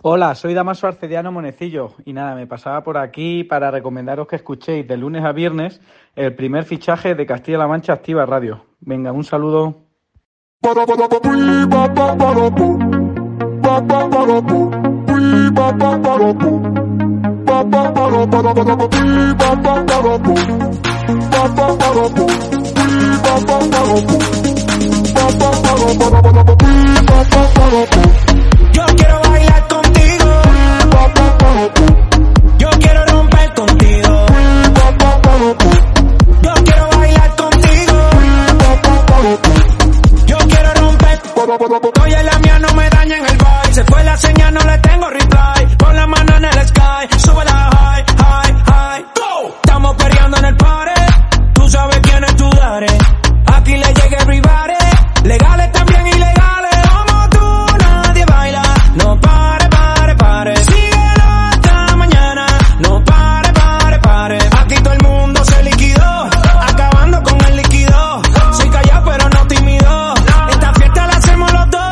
Hola, soy Damaso Arcediano Monecillo y nada, me pasaba por aquí para recomendaros que escuchéis de lunes a viernes el primer fichaje de Castilla-La Mancha Activa Radio. Venga, un saludo. Yo quiero bailar contigo, yo quiero romper contigo, yo quiero bailar contigo, yo quiero romper. Oye, la mía no me daña en el vibe, se fue la señal, no le tengo reply. Pon la mano en el sky, sube la high, high, high. Go. Estamos peleando en el party, tú sabes quién es tu daddy. Aquí le llega everybody, legales también ilegales. Como tú nadie baila, no pare, pare, pare. Síguelo hasta mañana, no pare, pare, pare. Aquí todo el mundo se liquidó, acabando con el líquido. Soy callado pero no tímido, esta fiesta la hacemos los dos.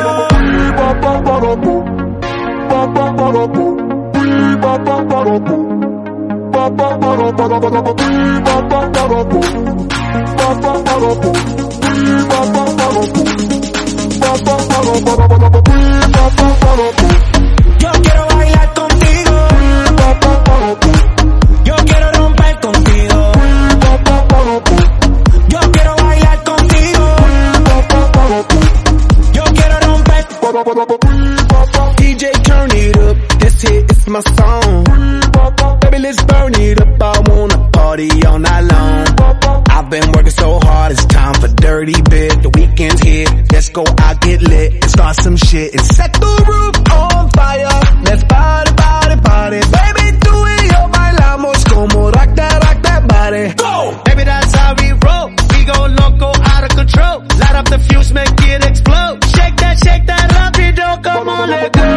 Yo quiero bailar contigo, yo quiero romper contigo, yo quiero bailar contigo, yo quiero romper. DJ turn it up, this hit is my song. Baby let's burn it up, I wanna party all night long. I've been working so hard, it's time for dirty bit. The weekend's here, let's go out, get lit, and start some shit, and set the roof on fire. Let's party, party, party. Baby, tú y yo bailamos como rock that body. Go! Baby, that's how we roll. We go loco, out of control. Light up the fuse, make it explode. Shake that rapido, come on, let go.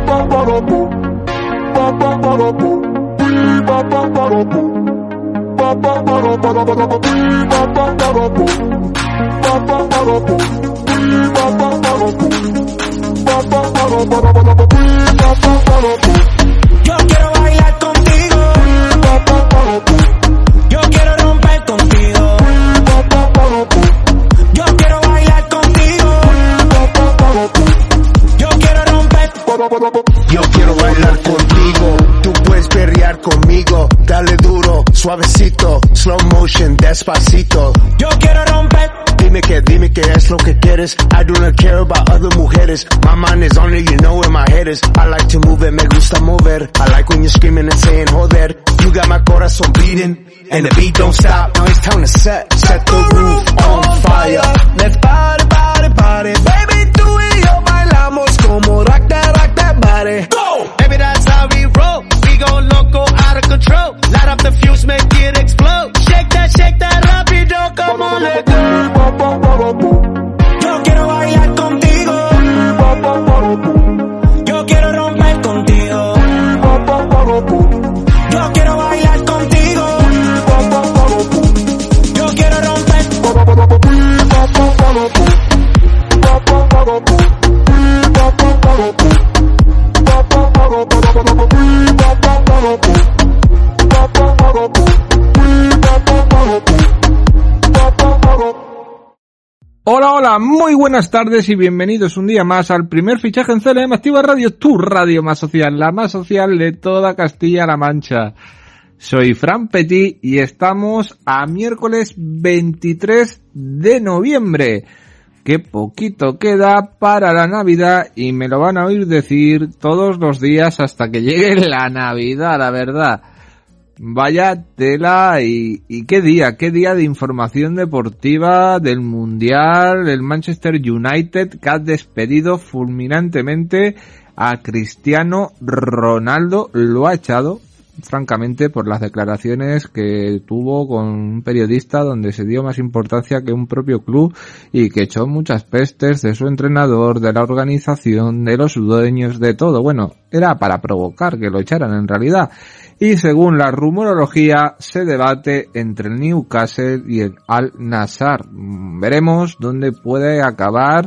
Yo quiero bailar contigo, yo quiero romper contigo, yo quiero bailar contigo, yo quiero romper. Yo quiero bailar contigo, tú puedes perrear conmigo. Dale duro, suavecito, slow motion, despacito. Yo quiero romper. Dime que es lo que quieres. I do not care about other mujeres. My mind is on it, you know where my head is. I like to move it, me gusta mover. I like when you're screaming and saying joder. You got my corazón beating, and the beat don't stop. Now it's time to set the roof on fire. Let's party, party, party. Baby, tú y yo bailamos como rock that body. Go! Baby, that's how we roll. We go loco, out of control. Light up the fuse, make it explode. Shake that rapido, come on, let go. Yo quiero bailar contigo, yo quiero romper contigo, yo quiero bailar contigo, yo quiero romper. Hola, muy buenas tardes y bienvenidos un día más al primer fichaje en CLM Activa Radio, tu radio más social, la más social de toda Castilla-La Mancha. Soy Fran Petit y estamos a miércoles 23 de noviembre. Qué poquito queda para la Navidad y me lo van a oír decir todos los días hasta que llegue la Navidad, la verdad. Vaya tela y qué día de información deportiva del Mundial, del Manchester United que ha despedido fulminantemente a Cristiano Ronaldo, lo ha echado francamente por las declaraciones que tuvo con un periodista donde se dio más importancia que un propio club y que echó muchas pestes de su entrenador, de la organización, de los dueños, de todo. Bueno, era para provocar que lo echaran en realidad. Y según la rumorología se debate entre el Newcastle y el Al-Nassr. Veremos dónde puede acabar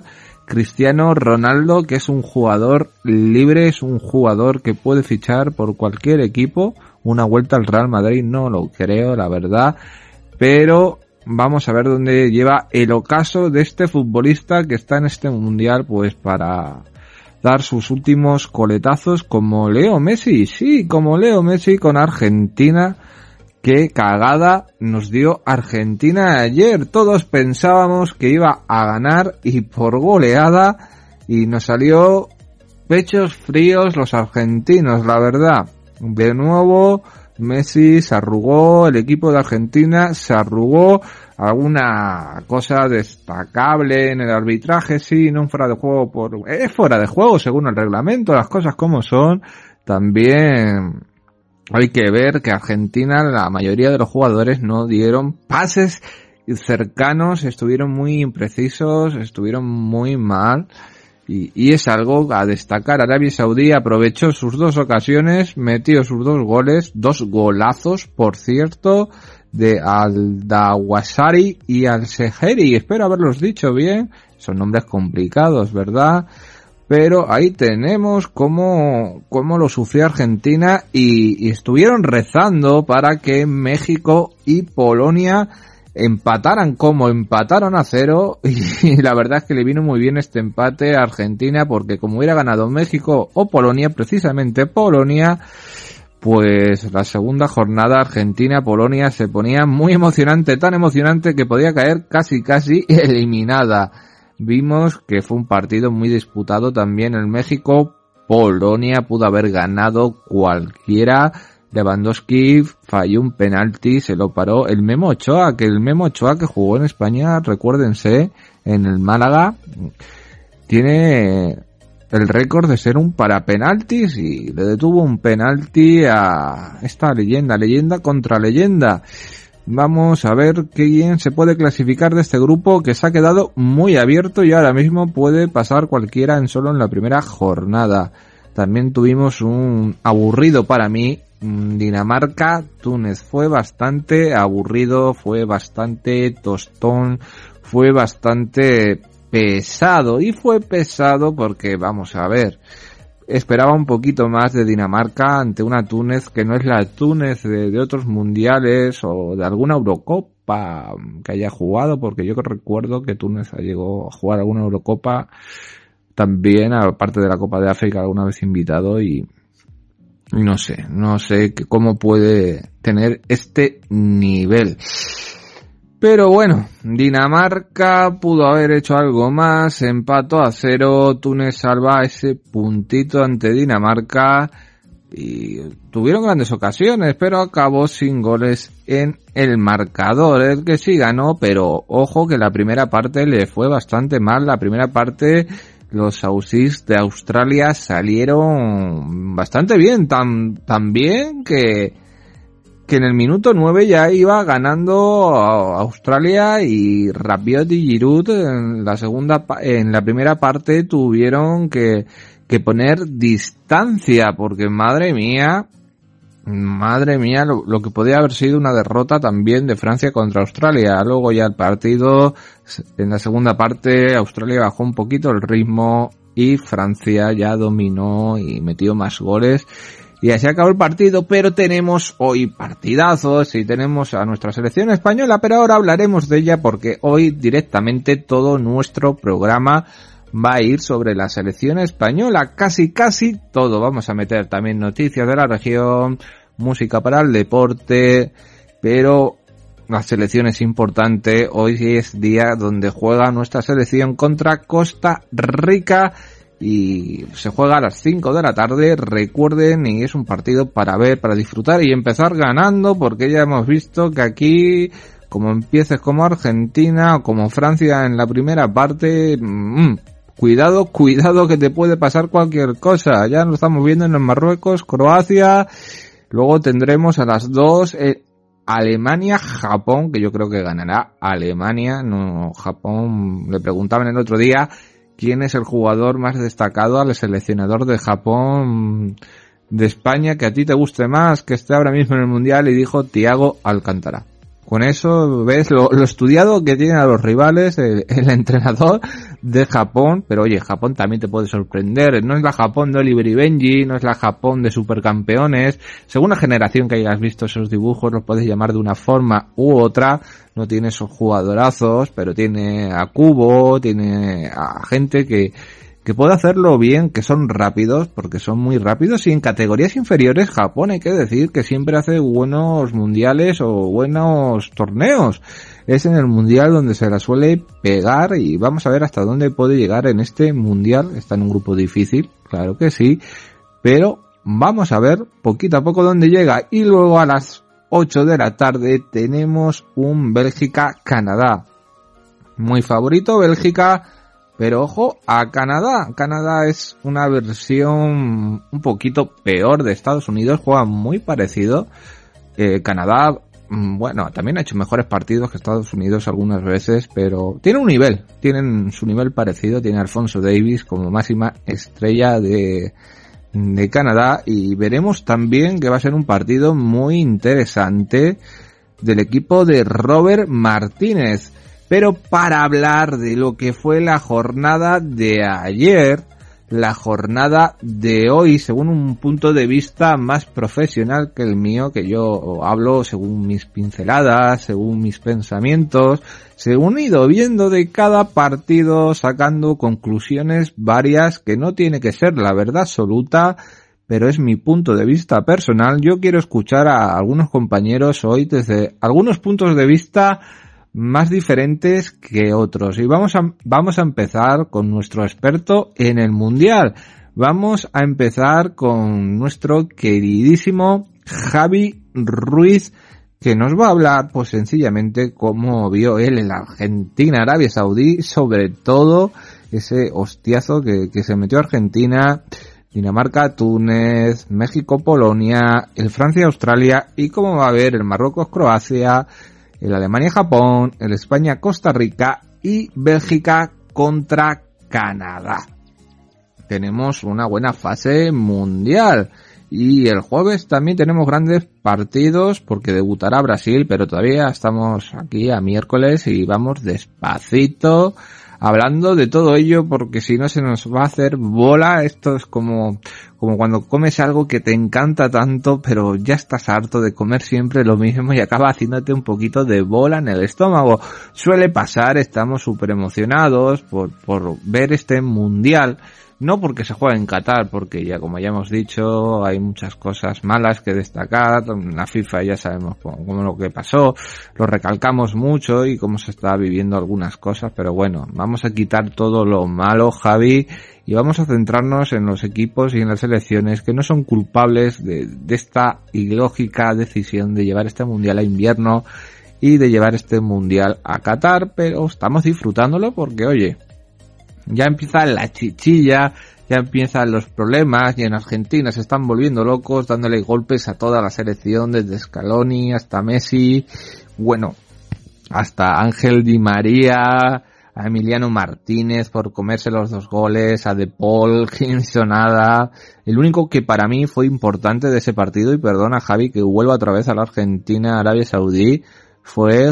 Cristiano Ronaldo, que es un jugador libre, es un jugador que puede fichar por cualquier equipo. Una vuelta al Real Madrid no lo creo, la verdad, pero vamos a ver dónde lleva el ocaso de este futbolista que está en este mundial, pues para dar sus últimos coletazos como Leo Messi, sí, como Leo Messi con Argentina. Qué cagada nos dio Argentina ayer. Todos pensábamos que iba a ganar y por goleada, y nos salió pechos fríos los argentinos, la verdad. De nuevo Messi se arrugó, el equipo de Argentina se arrugó. Alguna cosa destacable en el arbitraje, sí, no un fuera de juego es fuera de juego según el reglamento, las cosas como son. También hay que ver que Argentina, la mayoría de los jugadores no dieron pases cercanos, estuvieron muy imprecisos, estuvieron muy mal, y es algo a destacar. Arabia Saudí aprovechó sus 2 ocasiones, metió sus 2 goles, 2 golazos, por cierto, de Al-Dawasari y Al-Seheri, espero haberlos dicho bien, son nombres complicados, ¿verdad? Pero ahí tenemos cómo lo sufrió Argentina, y estuvieron rezando para que México y Polonia empataran como empataron a 0, y la verdad es que le vino muy bien este empate a Argentina, porque como hubiera ganado México o Polonia, precisamente Polonia, pues la segunda jornada Argentina-Polonia se ponía muy emocionante, tan emocionante que podía caer casi eliminada. Vimos que fue un partido muy disputado también en México. Polonia pudo haber ganado cualquiera. Lewandowski falló un penalti, se lo paró el Memo Ochoa, que jugó en España, recuérdense, en el Málaga, tiene el récord de ser un parapenaltis, y le detuvo un penalti a esta leyenda contra leyenda. Vamos a ver quién se puede clasificar de este grupo, que se ha quedado muy abierto y ahora mismo puede pasar cualquiera solo en la primera jornada. También tuvimos un aburrido para mí Dinamarca-Túnez. Fue bastante aburrido, fue bastante tostón, fue bastante pesado, y fue pesado porque, vamos a ver, esperaba un poquito más de Dinamarca ante una Túnez que no es la Túnez de otros mundiales o de alguna Eurocopa que haya jugado, porque yo recuerdo que Túnez llegó a jugar alguna Eurocopa también, aparte de la Copa de África, alguna vez invitado, y no sé cómo puede tener este nivel. Pero bueno, Dinamarca pudo haber hecho algo más, empató a 0, Túnez salva ese puntito ante Dinamarca y tuvieron grandes ocasiones, pero acabó sin goles en el marcador. El que sí ganó, pero ojo que la primera parte le fue bastante mal. La primera parte los Aussies de Australia salieron bastante bien, tan bien que en el minuto 9 ya iba ganando a Australia, y Rabiot y Giroud en la primera parte tuvieron que poner distancia, porque madre mía, lo que podía haber sido una derrota también de Francia contra Australia. Luego ya el partido, en la segunda parte, Australia bajó un poquito el ritmo y Francia ya dominó y metió más goles. Y así acabó el partido, pero tenemos hoy partidazos y tenemos a nuestra selección española, pero ahora hablaremos de ella porque hoy directamente todo nuestro programa va a ir sobre la selección española, casi todo. Vamos a meter también noticias de la región, música para el deporte, pero la selección es importante. Hoy es día donde juega nuestra selección contra Costa Rica, y se juega a las 5 de la tarde, recuerden, y es un partido para ver, para disfrutar y empezar ganando, porque ya hemos visto que aquí, como empieces como Argentina o como Francia en la primera parte, cuidado que te puede pasar cualquier cosa. Ya lo estamos viendo en el Marruecos, Croacia, luego tendremos a las 2 Alemania-Japón, que yo creo que ganará Alemania, no Japón. Le preguntaban el otro día quién es el jugador más destacado al seleccionador de Japón, de España, que a ti te guste más, que esté ahora mismo en el Mundial, y dijo Thiago Alcántara. Con eso ves lo estudiado que tienen a los rivales el entrenador de Japón. Pero oye, Japón también te puede sorprender. No es la Japón de Oliver y Benji, no es la Japón de supercampeones. Según la generación que hayas visto esos dibujos, los puedes llamar de una forma u otra. No tiene esos jugadorazos, pero tiene a Kubo, tiene a gente que puede hacerlo bien, que son rápidos, porque son muy rápidos, y en categorías inferiores Japón hay que decir que siempre hace buenos mundiales o buenos torneos. Es en el mundial donde se la suele pegar y vamos a ver hasta dónde puede llegar en este mundial. Está en un grupo difícil, claro que sí, pero vamos a ver poquito a poco dónde llega. Y luego a las 8 de la tarde tenemos un Bélgica-Canadá. Muy favorito Bélgica, pero ojo a Canadá. Canadá es una versión un poquito peor de Estados Unidos, juega muy parecido. Canadá, bueno, también ha hecho mejores partidos que Estados Unidos algunas veces, pero tienen su nivel parecido. Tiene a Alphonso Davies como máxima estrella de Canadá, y veremos también que va a ser un partido muy interesante del equipo de Robert Martínez. Pero para hablar de lo que fue la jornada de ayer, la jornada de hoy, según un punto de vista más profesional que el mío, que yo hablo según mis pinceladas, según mis pensamientos, según he ido viendo de cada partido, sacando conclusiones varias, que no tiene que ser la verdad absoluta, pero es mi punto de vista personal. Yo quiero escuchar a algunos compañeros hoy desde algunos puntos de vista más diferentes que otros, y vamos a empezar con nuestro experto en el mundial. Vamos a empezar con nuestro queridísimo Javi Ruiz, que nos va a hablar pues sencillamente cómo vio él en la Argentina Arabia Saudí, sobre todo ese hostiazo que se metió Argentina, Dinamarca Túnez, México Polonia, el Francia Australia, y cómo va a ver el Marruecos Croacia, el Alemania-Japón, el España-Costa Rica y Bélgica contra Canadá. Tenemos una buena fase mundial. Y el jueves también tenemos grandes partidos porque debutará Brasil, pero todavía estamos aquí a miércoles y vamos despacito hablando de todo ello, porque si no se nos va a hacer bola. Esto es como cuando comes algo que te encanta tanto, pero ya estás harto de comer siempre lo mismo y acaba haciéndote un poquito de bola en el estómago. Suele pasar, estamos súper emocionados por ver este mundial. No porque se juega en Qatar, porque ya como ya hemos dicho, hay muchas cosas malas que destacar. La FIFA ya sabemos cómo lo que pasó, lo recalcamos mucho y cómo se está viviendo algunas cosas, pero bueno, vamos a quitar todo lo malo, Javi, y vamos a centrarnos en los equipos y en las selecciones que no son culpables de esta ilógica decisión de llevar este mundial a invierno y de llevar este mundial a Qatar, pero estamos disfrutándolo porque, oye, ya empieza la chichilla, ya empiezan los problemas, y en Argentina se están volviendo locos, dándole golpes a toda la selección, desde Scaloni hasta Messi, bueno, hasta Ángel Di María, a Emiliano Martínez por comerse los 2 goles, a De Paul, que no hizo nada. El único que para mí fue importante de ese partido, y perdona Javi que vuelva otra vez a la Argentina, Arabia Saudí, fue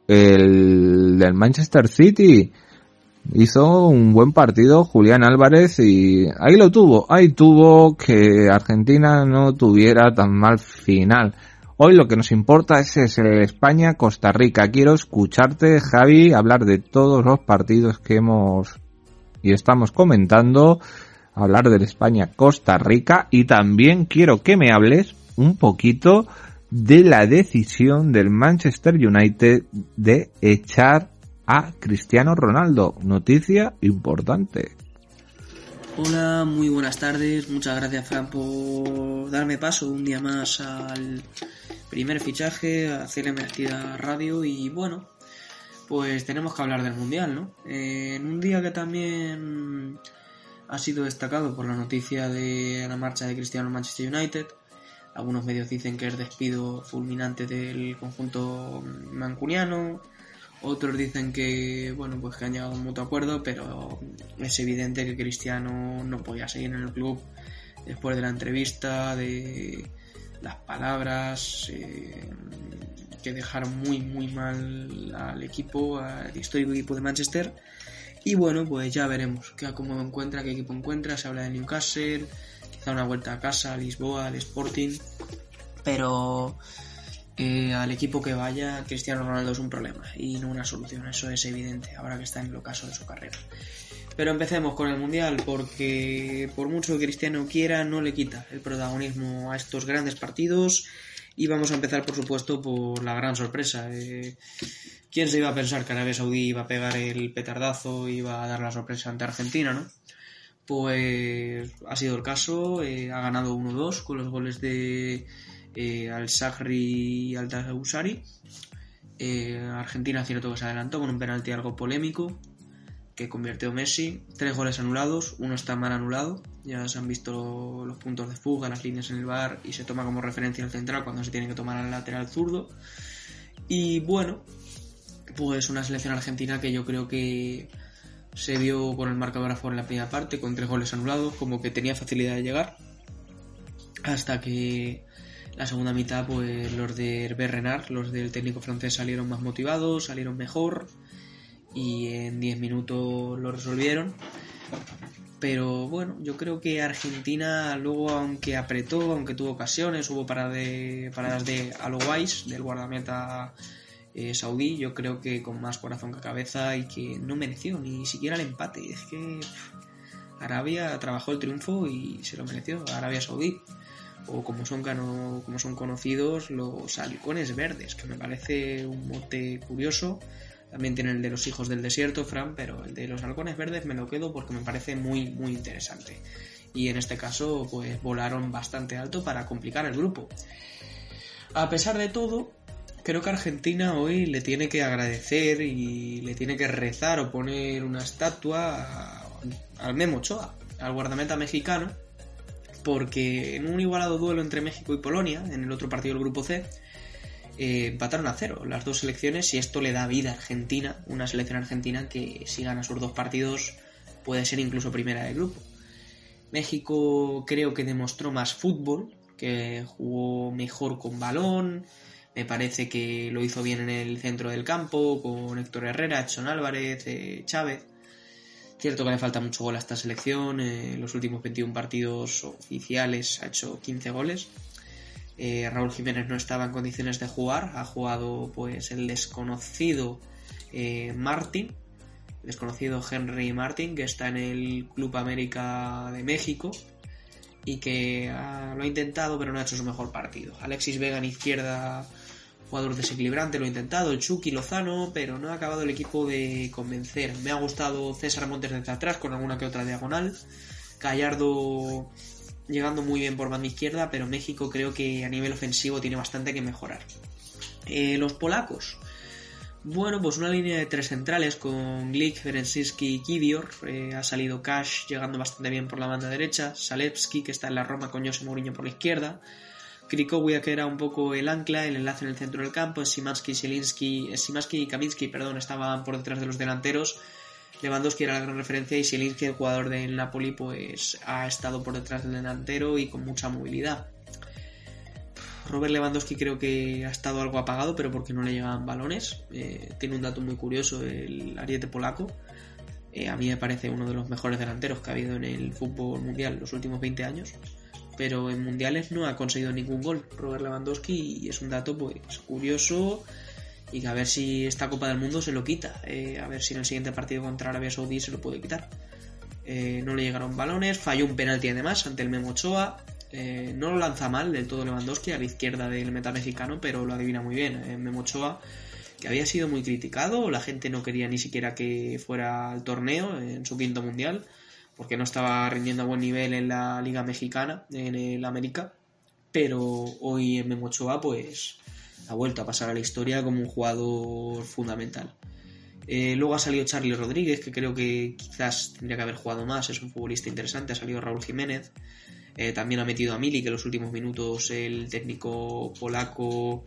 el del Manchester City. Hizo un buen partido Julián Álvarez y ahí tuvo que Argentina no tuviera tan mal final. Hoy lo que nos importa es el España-Costa Rica. Quiero escucharte, Javi, hablar de todos los partidos que hemos y estamos comentando, hablar del España-Costa Rica, y también quiero que me hables un poquito de la decisión del Manchester United de echar a Cristiano Ronaldo. Noticia importante. Hola, muy buenas tardes. Muchas gracias, Fran, por darme paso un día más al primer fichaje, a CLM Activa Radio. Y bueno, pues tenemos que hablar del Mundial, ¿no? En un día que también ha sido destacado por la noticia de la marcha de Cristiano en Manchester United. Algunos medios dicen que es despido fulminante del conjunto mancuniano. Otros dicen que, bueno, pues que han llegado a un mutuo acuerdo, pero es evidente que Cristiano no podía seguir en el club después de la entrevista, de las palabras, que dejaron muy mal al equipo, al histórico equipo de Manchester. Y bueno, pues ya veremos qué equipo encuentra. Se habla de Newcastle, quizá una vuelta a casa, a Lisboa, al Sporting, pero al equipo que vaya, Cristiano Ronaldo es un problema y no una solución, eso es evidente ahora que está en el ocaso de su carrera. Pero empecemos con el Mundial, porque por mucho que Cristiano quiera, no le quita el protagonismo a estos grandes partidos. Y vamos a empezar, por supuesto, por la gran sorpresa. ¿Quién se iba a pensar que Arabia Saudí iba a pegar el petardazo y iba a dar la sorpresa ante Argentina, no? Pues ha sido el caso. Ha ganado 1-2 con los goles de Al-Shahri y Al-Dawsari. Argentina, cierto que se adelantó con un penalti algo polémico que convirtió Messi. 3 goles anulados, uno está mal anulado. Ya se han visto los puntos de fuga, las líneas en el VAR, y se toma como referencia el central cuando se tiene que tomar al lateral zurdo. Y bueno, pues una selección argentina que yo creo que se vio con el marcador a favor en la primera parte, con 3 goles anulados, como que tenía facilidad de llegar, hasta que la segunda mitad, pues los de Hervé Renard, los del técnico francés, salieron más motivados, salieron mejor, y en 10 minutos lo resolvieron. Pero bueno, yo creo que Argentina luego, aunque apretó, aunque tuvo ocasiones, hubo paradas de Al-Owais, del guardameta saudí, yo creo que con más corazón que cabeza, y que no mereció ni siquiera el empate. Es que Arabia trabajó el triunfo y se lo mereció, Arabia Saudí, o como son conocidos, los halcones verdes, que me parece un mote curioso. También tienen el de los hijos del desierto, Fran, pero el de los halcones verdes me lo quedo porque me parece muy interesante. Y en este caso, pues volaron bastante alto para complicar el grupo. A pesar de todo, creo que Argentina hoy le tiene que agradecer y le tiene que rezar o poner una estatua al Memo Ochoa, al guardameta mexicano, porque en un igualado duelo entre México y Polonia, en el otro partido del grupo C, empataron a 0 las dos selecciones, y esto le da vida a Argentina, una selección argentina que si gana sus 2 partidos puede ser incluso primera de grupo. México creo que demostró más fútbol, que jugó mejor con balón, me parece que lo hizo bien en el centro del campo, con Héctor Herrera, Edson Álvarez, Chávez. Cierto que le falta mucho gol a esta selección, en los últimos 21 partidos oficiales ha hecho 15 goles. Raúl Jiménez no estaba en condiciones de jugar, ha jugado pues el desconocido Martín, el desconocido Henry Martín, que está en el Club América de México y que lo ha intentado pero no ha hecho su mejor partido. Alexis Vega en izquierda, jugador desequilibrante, lo ha intentado, el Chucky Lozano, pero no ha acabado el equipo de convencer. Me ha gustado César Montes desde atrás con alguna que otra diagonal, Gallardo llegando muy bien por banda izquierda, pero México creo que a nivel ofensivo tiene bastante que mejorar. Los polacos, bueno, pues una línea de 3 centrales con Glik, Berezinski y Kiwior. Ha salido Cash llegando bastante bien por la banda derecha, Zalewski, que está en la Roma, con José Mourinho por la izquierda, Krikowiak, que era un poco el ancla, el enlace en el centro del campo, Szymanski y Kaminski, estaban por detrás de los delanteros. Lewandowski era la gran referencia, y Zielinski, el jugador del Napoli, pues ha estado por detrás del delantero y con mucha movilidad. Robert Lewandowski creo que ha estado algo apagado, pero porque no le llegaban balones. Tiene un dato muy curioso, el ariete polaco. A mí me parece uno de los mejores delanteros que ha habido en el fútbol mundial los últimos 20 años. Pero en mundiales no ha conseguido ningún gol Robert Lewandowski, y es un dato pues curioso, y que a ver si esta Copa del Mundo se lo quita, a ver si en el siguiente partido contra Arabia Saudí se lo puede quitar. No le llegaron balones, falló un penalti además ante el Memo Ochoa. No lo lanza mal del todo Lewandowski a la izquierda del meta mexicano, pero lo adivina muy bien. Memo Ochoa, que había sido muy criticado, la gente no quería ni siquiera que fuera al torneo en su 5º mundial, porque no estaba rindiendo a buen nivel en la Liga Mexicana, en el América, pero hoy en Memo Ochoa pues ha vuelto a pasar a la historia como un jugador fundamental. Luego ha salido Charly Rodríguez, que creo que quizás tendría que haber jugado más, es un futbolista interesante. Ha salido Raúl Jiménez, también ha metido a Milik en los últimos minutos el técnico polaco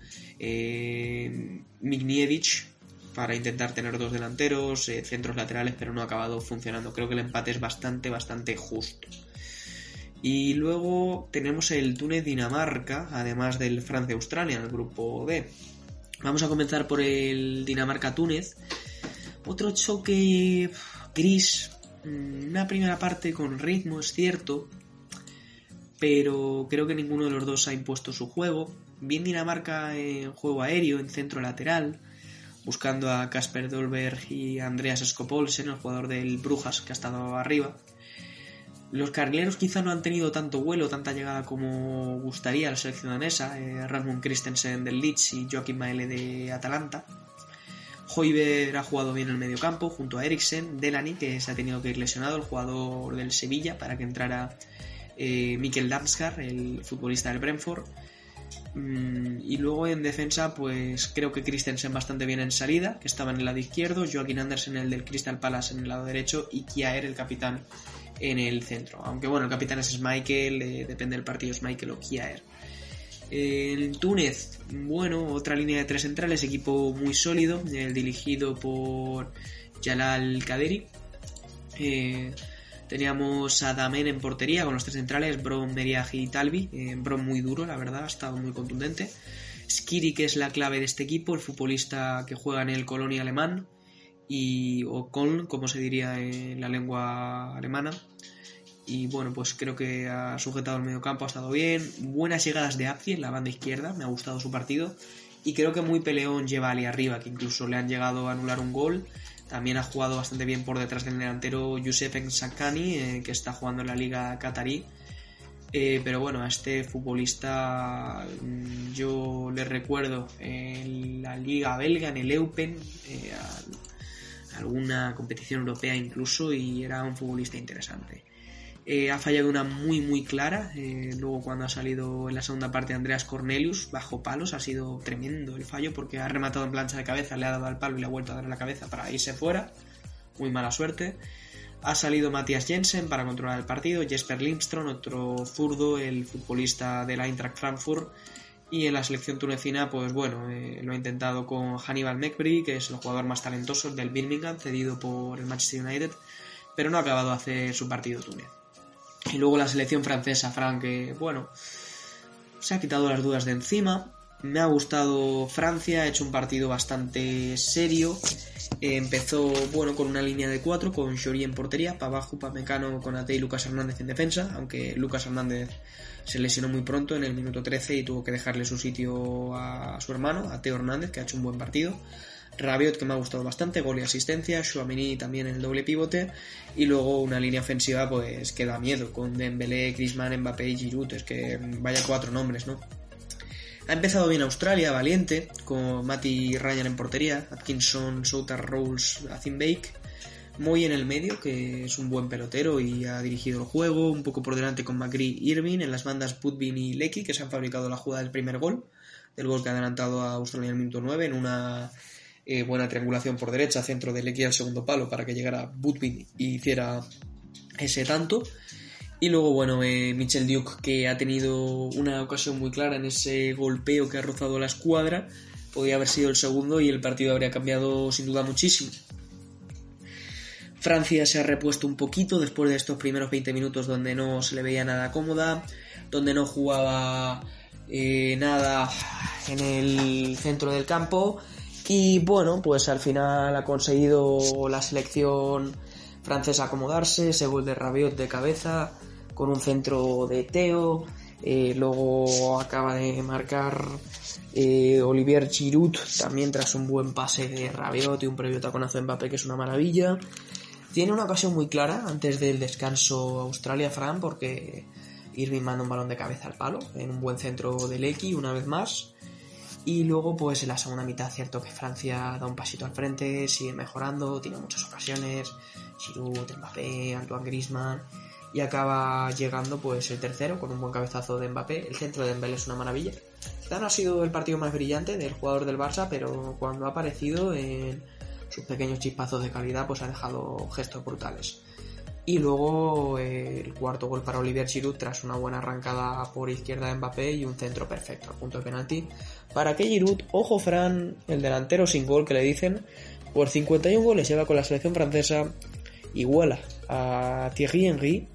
Migniewicz, para intentar tener 2 delanteros, centros laterales, pero no ha acabado funcionando. Creo que el empate es bastante justo. Y luego tenemos el Túnez-Dinamarca, además del Francia-Australia en el grupo D. Vamos a comenzar por el Dinamarca-Túnez. Otro choque gris. Una primera parte con ritmo, es cierto, pero creo que ninguno de los dos ha impuesto su juego. Bien Dinamarca en juego aéreo, en centro lateral, buscando a Kasper Dolberg y a Andreas Skopolsen, el jugador del Brujas que ha estado arriba. Los carrileros quizá no han tenido tanto vuelo, tanta llegada como gustaría la selección danesa, Rasmus Christensen del Leeds y Joakim Maele de Atalanta. Højbjerg ha jugado bien en el mediocampo junto a Eriksen, Delaney, que se ha tenido que ir lesionado, el jugador del Sevilla, para que entrara Mikkel Damsgaard, el futbolista del Brentford. Y luego en defensa, pues creo que Christensen bastante bien en salida, que estaba en el lado izquierdo, Joaquín Andersen, el del Crystal Palace, en el lado derecho, y Kjaer, el capitán, en el centro. Aunque bueno, el capitán es Schmeichel, depende del partido, Schmeichel o Kjaer. En Túnez, bueno, otra línea de 3 centrales, equipo muy sólido, dirigido por Jalal Kaderi. Teníamos a Damen en portería con los 3 centrales, Brom, Meriaj y Talvi. Brom muy duro, la verdad, ha estado muy contundente. Skiri, que es la clave de este equipo, el futbolista que juega en el Colonia alemán, o Köln, como se diría en la lengua alemana. Y bueno, pues creo que ha sujetado el mediocampo, ha estado bien. Buenas llegadas de Apti en la banda izquierda, me ha gustado su partido. Y creo que muy peleón lleva Ali arriba, que incluso le han llegado a anular un gol. También ha jugado bastante bien por detrás del delantero Youssef N'Sakani, que está jugando en la liga catarí. Pero bueno, a este futbolista yo le recuerdo en la liga belga, en el Eupen, alguna competición europea incluso, y era un futbolista interesante. Ha fallado una muy clara, luego cuando ha salido en la segunda parte Andreas Cornelius bajo palos, ha sido tremendo el fallo porque ha rematado en plancha de cabeza, le ha dado al palo y le ha vuelto a dar en la cabeza para irse fuera, muy mala suerte. Ha salido Matthias Jensen para controlar el partido, Jesper Lindström, otro zurdo, el futbolista del Eintracht Frankfurt. Y en la selección tunecina, pues bueno, lo ha intentado con Hannibal Mejbri, que es el jugador más talentoso del Birmingham, cedido por el Manchester United, pero no ha acabado de hacer su partido Túnez. Y luego la selección francesa, Frank, que bueno, se ha quitado las dudas de encima. Me ha gustado Francia, ha hecho un partido bastante serio. Empezó bueno con una línea de 4, con Jory en portería, Pavard, Upamecano, Konaté y Lucas Hernández en defensa, aunque Lucas Hernández se lesionó muy pronto en el minuto 13 y tuvo que dejarle su sitio a su hermano, a Theo Hernández, que ha hecho un buen partido. Rabiot, que me ha gustado bastante, gol y asistencia, Tchouaméni también en el doble pivote, y luego una línea ofensiva pues que da miedo, con Dembélé, Griezmann, Mbappé y Giroud, es que vaya 4 nombres, ¿no? Ha empezado bien Australia, valiente, con Matty Ryan en portería, Atkinson, Soutar, Rolls, Azinbeik, Moy en el medio, que es un buen pelotero y ha dirigido el juego, un poco por delante con McGree y Irving, en las bandas Budbin y Lecky, que se han fabricado la jugada del primer gol, del gol que ha adelantado a Australia en el minuto 9, en una buena triangulación por derecha, centro de Lecky al segundo palo para que llegara Budbin y hiciera ese tanto. Y luego, bueno, Michel Duke, que ha tenido una ocasión muy clara en ese golpeo que ha rozado la escuadra, podía haber sido el segundo y el partido habría cambiado sin duda muchísimo. Francia se ha repuesto un poquito después de estos primeros 20 minutos donde no se le veía nada cómoda, donde no jugaba nada en el centro del campo. Y bueno, pues al final ha conseguido la selección francesa acomodarse, ese gol de Rabiot de cabeza, con un centro de Theo, luego acaba de marcar Olivier Giroud, también tras un buen pase de Rabiot y un previo taconazo de Mbappé, que es una maravilla. Tiene una ocasión muy clara antes del descanso Australia, Fran, porque Irving manda un balón de cabeza al palo, en un buen centro de Lecky, una vez más. Y luego, pues en la segunda mitad, cierto que Francia da un pasito al frente, sigue mejorando, tiene muchas ocasiones, Giroud, Mbappé, Antoine Griezmann, y acaba llegando pues el tercero con un buen cabezazo de Mbappé. El centro de Dembélé es una maravilla. Quizá no ha sido el partido más brillante del jugador del Barça, pero cuando ha aparecido en sus pequeños chispazos de calidad, pues ha dejado gestos brutales. Y luego el cuarto gol para Olivier Giroud tras una buena arrancada por izquierda de Mbappé y un centro perfecto al punto de penalti para que Giroud, ojo Fran, el delantero sin gol que le dicen, por 51 goles lleva con la selección francesa, iguala a Thierry Henry,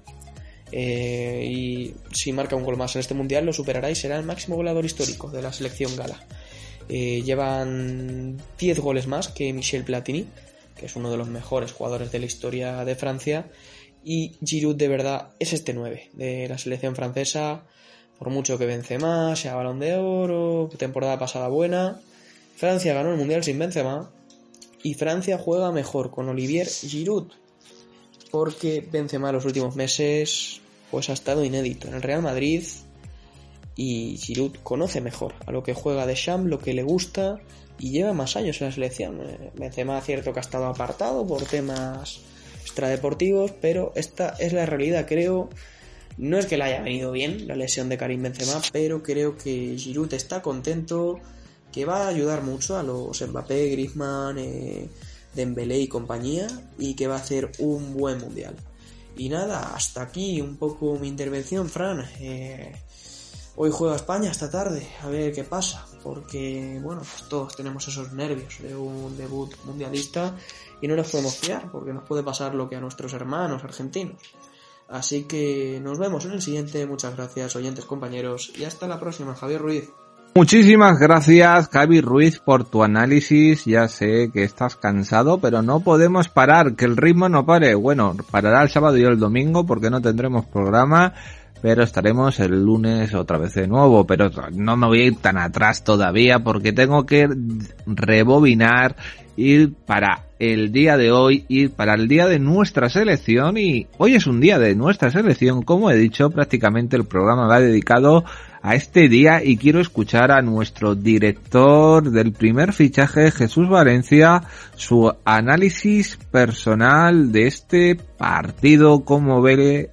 y si marca un gol más en este mundial lo superará y será el máximo goleador histórico de la selección gala. Llevan 10 goles más que Michel Platini, que es uno de los mejores jugadores de la historia de Francia, y Giroud de verdad es este 9 de la selección francesa. Por mucho que Benzema sea Balón de Oro, temporada pasada buena, Francia ganó el Mundial sin Benzema y Francia juega mejor con Olivier Giroud, porque Benzema los últimos meses pues ha estado inédito en el Real Madrid y Giroud conoce mejor a lo que juega Deschamps, lo que le gusta, y lleva más años en la selección. Benzema cierto que ha estado apartado por temas extradeportivos, pero esta es la realidad, creo. No es que le haya venido bien la lesión de Karim Benzema, pero creo que Giroud está contento, que va a ayudar mucho a los Mbappé, Griezmann, Dembélé y compañía, y que va a hacer un buen mundial. Y nada, hasta aquí un poco mi intervención, Fran. Hoy juega España esta tarde, a ver qué pasa, porque bueno, pues todos tenemos esos nervios de un debut mundialista y no nos podemos fiar, porque nos puede pasar lo que a nuestros hermanos argentinos. Así que nos vemos en el siguiente. Muchas gracias, oyentes, compañeros, y hasta la próxima. Javier Ruiz. Muchísimas gracias, Javi Ruiz, por tu análisis. Ya sé que estás cansado, pero no podemos parar, que el ritmo no pare. Bueno, parará el sábado y el domingo porque no tendremos programa, pero estaremos el lunes otra vez de nuevo. Pero no me voy a ir tan atrás todavía porque tengo que rebobinar, ir para el día de hoy, ir para el día de nuestra selección. Y hoy es un día de nuestra selección, como he dicho, prácticamente el programa va dedicado a este día, y quiero escuchar a nuestro director del primer fichaje, Jesús Valencia, su análisis personal de este partido, cómo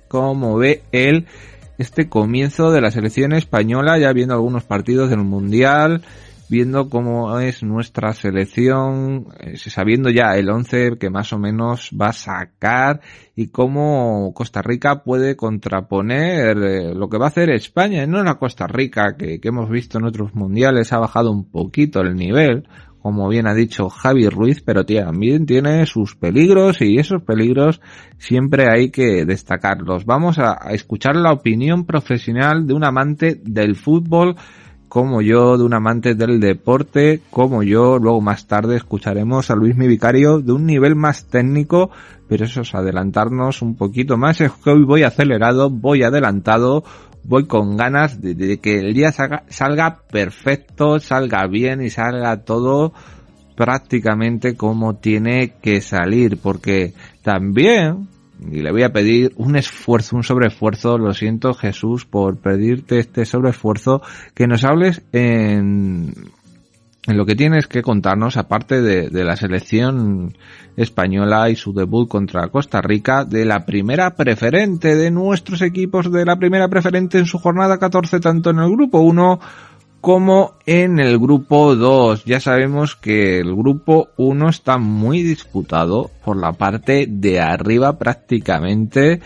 ve él este comienzo de la selección española, ya viendo algunos partidos del Mundial, viendo cómo es nuestra selección, sabiendo ya el 11 que más o menos va a sacar, y cómo Costa Rica puede contraponer lo que va a hacer España. No la Costa Rica que hemos visto en otros mundiales, ha bajado un poquito el nivel, como bien ha dicho Javi Ruiz, pero también tiene sus peligros, y esos peligros siempre hay que destacarlos. Vamos a escuchar la opinión profesional de un amante del fútbol como yo, de un amante del deporte como yo. Luego más tarde escucharemos a Luismi Vicario, de un nivel más técnico, pero eso es adelantarnos un poquito más. Es que hoy voy acelerado, voy adelantado, voy con ganas de que el día salga perfecto, salga bien y salga todo prácticamente como tiene que salir, porque también, y le voy a pedir un esfuerzo, un sobreesfuerzo, lo siento Jesús por pedirte este sobreesfuerzo, que nos hables en lo que tienes que contarnos, aparte de la selección española y su debut contra Costa Rica, de la primera preferente, de nuestros equipos de la primera preferente en su jornada 14, tanto en el grupo 1 como en el grupo 2. Ya sabemos que el grupo 1 está muy disputado por la parte de arriba prácticamente.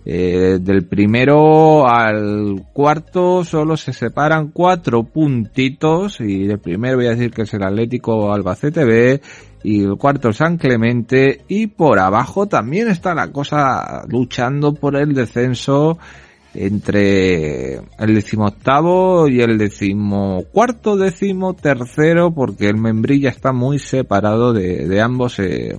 Del primero al cuarto solo se separan 4 puntitos, y del primero voy a decir que es el Atlético Albacete B, y el cuarto San Clemente, y por abajo también está la cosa luchando por el descenso entre el 18º y el 14º, 13º, porque el Membrilla está muy separado de ambos,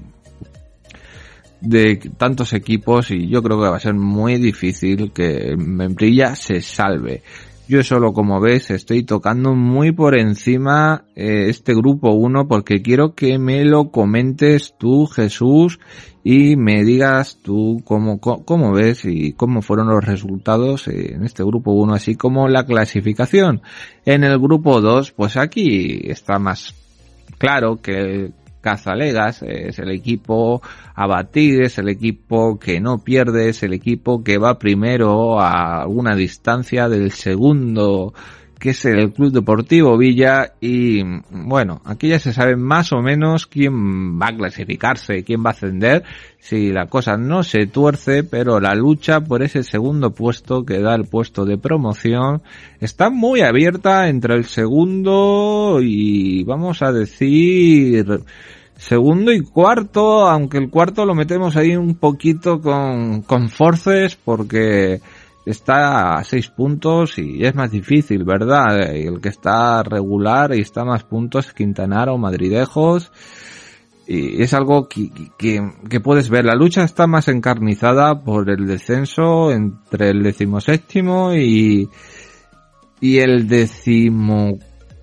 de tantos equipos, y yo creo que va a ser muy difícil que el Membrilla se salve. Yo solo, como ves, estoy tocando muy por encima este grupo 1, porque quiero que me lo comentes tú, Jesús, y me digas tú cómo ves y cómo fueron los resultados en este grupo 1, así como la clasificación. En el grupo 2, pues aquí está más claro que Cazalegas es el equipo a batir, es el equipo que no pierde, es el equipo que va primero a alguna distancia del segundo, que es el Club Deportivo Villa. Y bueno, aquí ya se sabe más o menos quién va a clasificarse, quién va a ascender, si la cosa no se tuerce, pero la lucha por ese segundo puesto, que da el puesto de promoción, está muy abierta entre el segundo y, vamos a decir, segundo y cuarto, aunque el cuarto lo metemos ahí un poquito con forces, porque está a 6 puntos y es más difícil, ¿verdad? El que está regular y está a más puntos es Quintanar o Madridejos. Y es algo que puedes ver. La lucha está más encarnizada por el descenso entre el 17º y el 11º,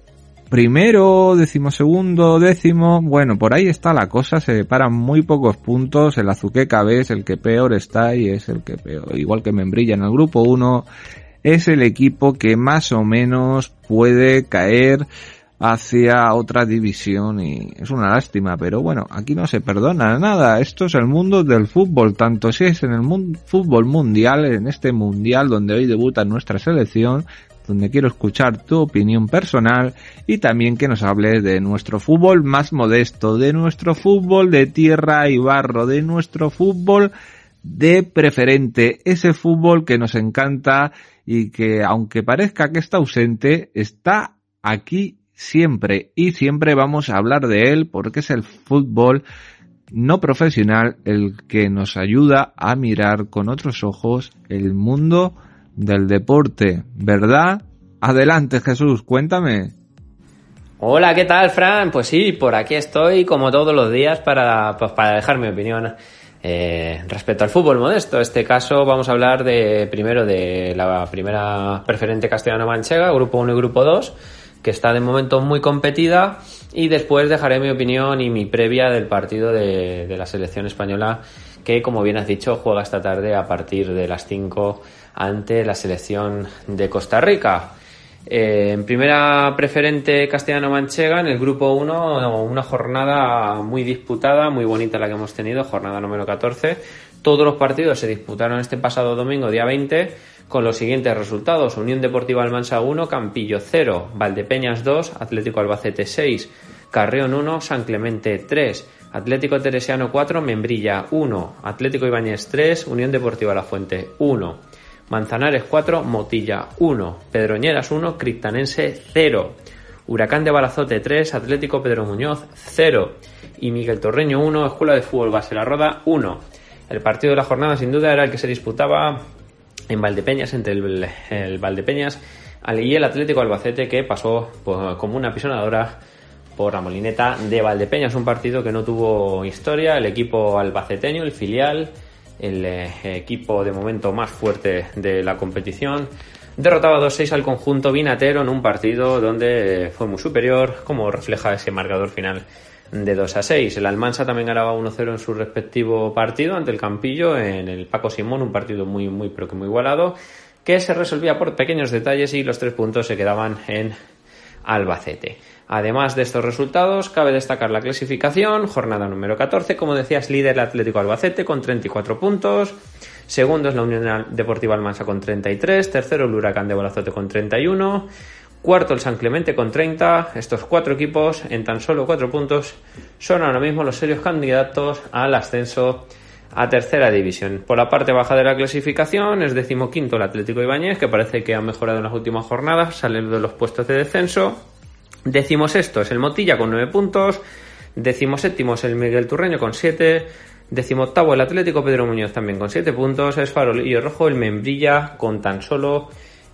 12º, 10º. Bueno, por ahí está la cosa. Se separan muy pocos puntos. El Azuqueca B es el que peor está y es el que peor, igual que Membrilla en el grupo 1, es el equipo que más o menos puede caer hacia otra división y es una lástima, pero bueno, aquí no se perdona nada. Esto es el mundo del fútbol, tanto si es en el fútbol mundial, en este mundial donde hoy debuta nuestra selección, donde quiero escuchar tu opinión personal y también que nos hables de nuestro fútbol más modesto, de nuestro fútbol de tierra y barro, de nuestro fútbol de preferente, ese fútbol que nos encanta y que aunque parezca que está ausente, está aquí siempre, y siempre vamos a hablar de él porque es el fútbol no profesional el que nos ayuda a mirar con otros ojos el mundo del deporte, ¿verdad? Adelante, Jesús, cuéntame. Hola, ¿qué tal, Fran? Pues sí, por aquí estoy como todos los días para dejar mi opinión respecto al fútbol modesto. En este caso vamos a hablar primero de la primera preferente castellano-manchega, grupo 1 y grupo 2, que está de momento muy competida, y después dejaré mi opinión y mi previa del partido de la selección española, que como bien has dicho juega esta tarde a partir de las 5 ante la selección de Costa Rica. En primera preferente castellano-manchega, en el grupo 1, una jornada muy disputada, muy bonita la que hemos tenido, jornada número 14. Todos los partidos se disputaron este pasado domingo, día 20, con los siguientes resultados: Unión Deportiva Almansa 1, Campillo 0, Valdepeñas 2, Atlético Albacete 6, Carrión 1, San Clemente 3, Atlético Teresiano 4, Membrilla 1, Atlético Ibáñez 3, Unión Deportiva La Fuente 1, Manzanares 4, Motilla 1, Pedroñeras 1, Criptanense 0, Huracán de Balazote 3, Atlético Pedro Muñoz 0 y Miguel Torreño 1, Escuela de Fútbol Base La Roda 1. El partido de la jornada sin duda era el que se disputaba en Valdepeñas, entre el Valdepeñas y el Atlético Albacete, que pasó como una pisonadora por la molineta de Valdepeñas. Un partido que no tuvo historia. El equipo albaceteño, el filial, el equipo de momento más fuerte de la competición, derrotaba 2-6 al conjunto vinatero en un partido donde fue muy superior, como refleja ese marcador final de 2-6. El Almansa también ganaba 1-0 en su respectivo partido ante el Campillo en el Paco Simón, un partido muy pero que muy igualado, que se resolvía por pequeños detalles y los 3 puntos se quedaban en Albacete. Además de estos resultados, cabe destacar la clasificación, jornada número 14, como decías, líder el Atlético Albacete con 34 puntos, segundo es la Unión Deportiva Almansa con 33, tercero el Huracán de Balazote con 31, cuarto el San Clemente con 30. Estos 4 equipos en tan solo 4 puntos son ahora mismo los serios candidatos al ascenso a tercera división. Por la parte baja de la clasificación es 15º el Atlético Ibáñez, que parece que ha mejorado en las últimas jornadas, sale de los puestos de descenso. 16º es el Motilla con 9 puntos, 17º es el Miguel Turreño con 7, 18º el Atlético Pedro Muñoz también con 7 puntos, es farolillo rojo el Membrilla con tan solo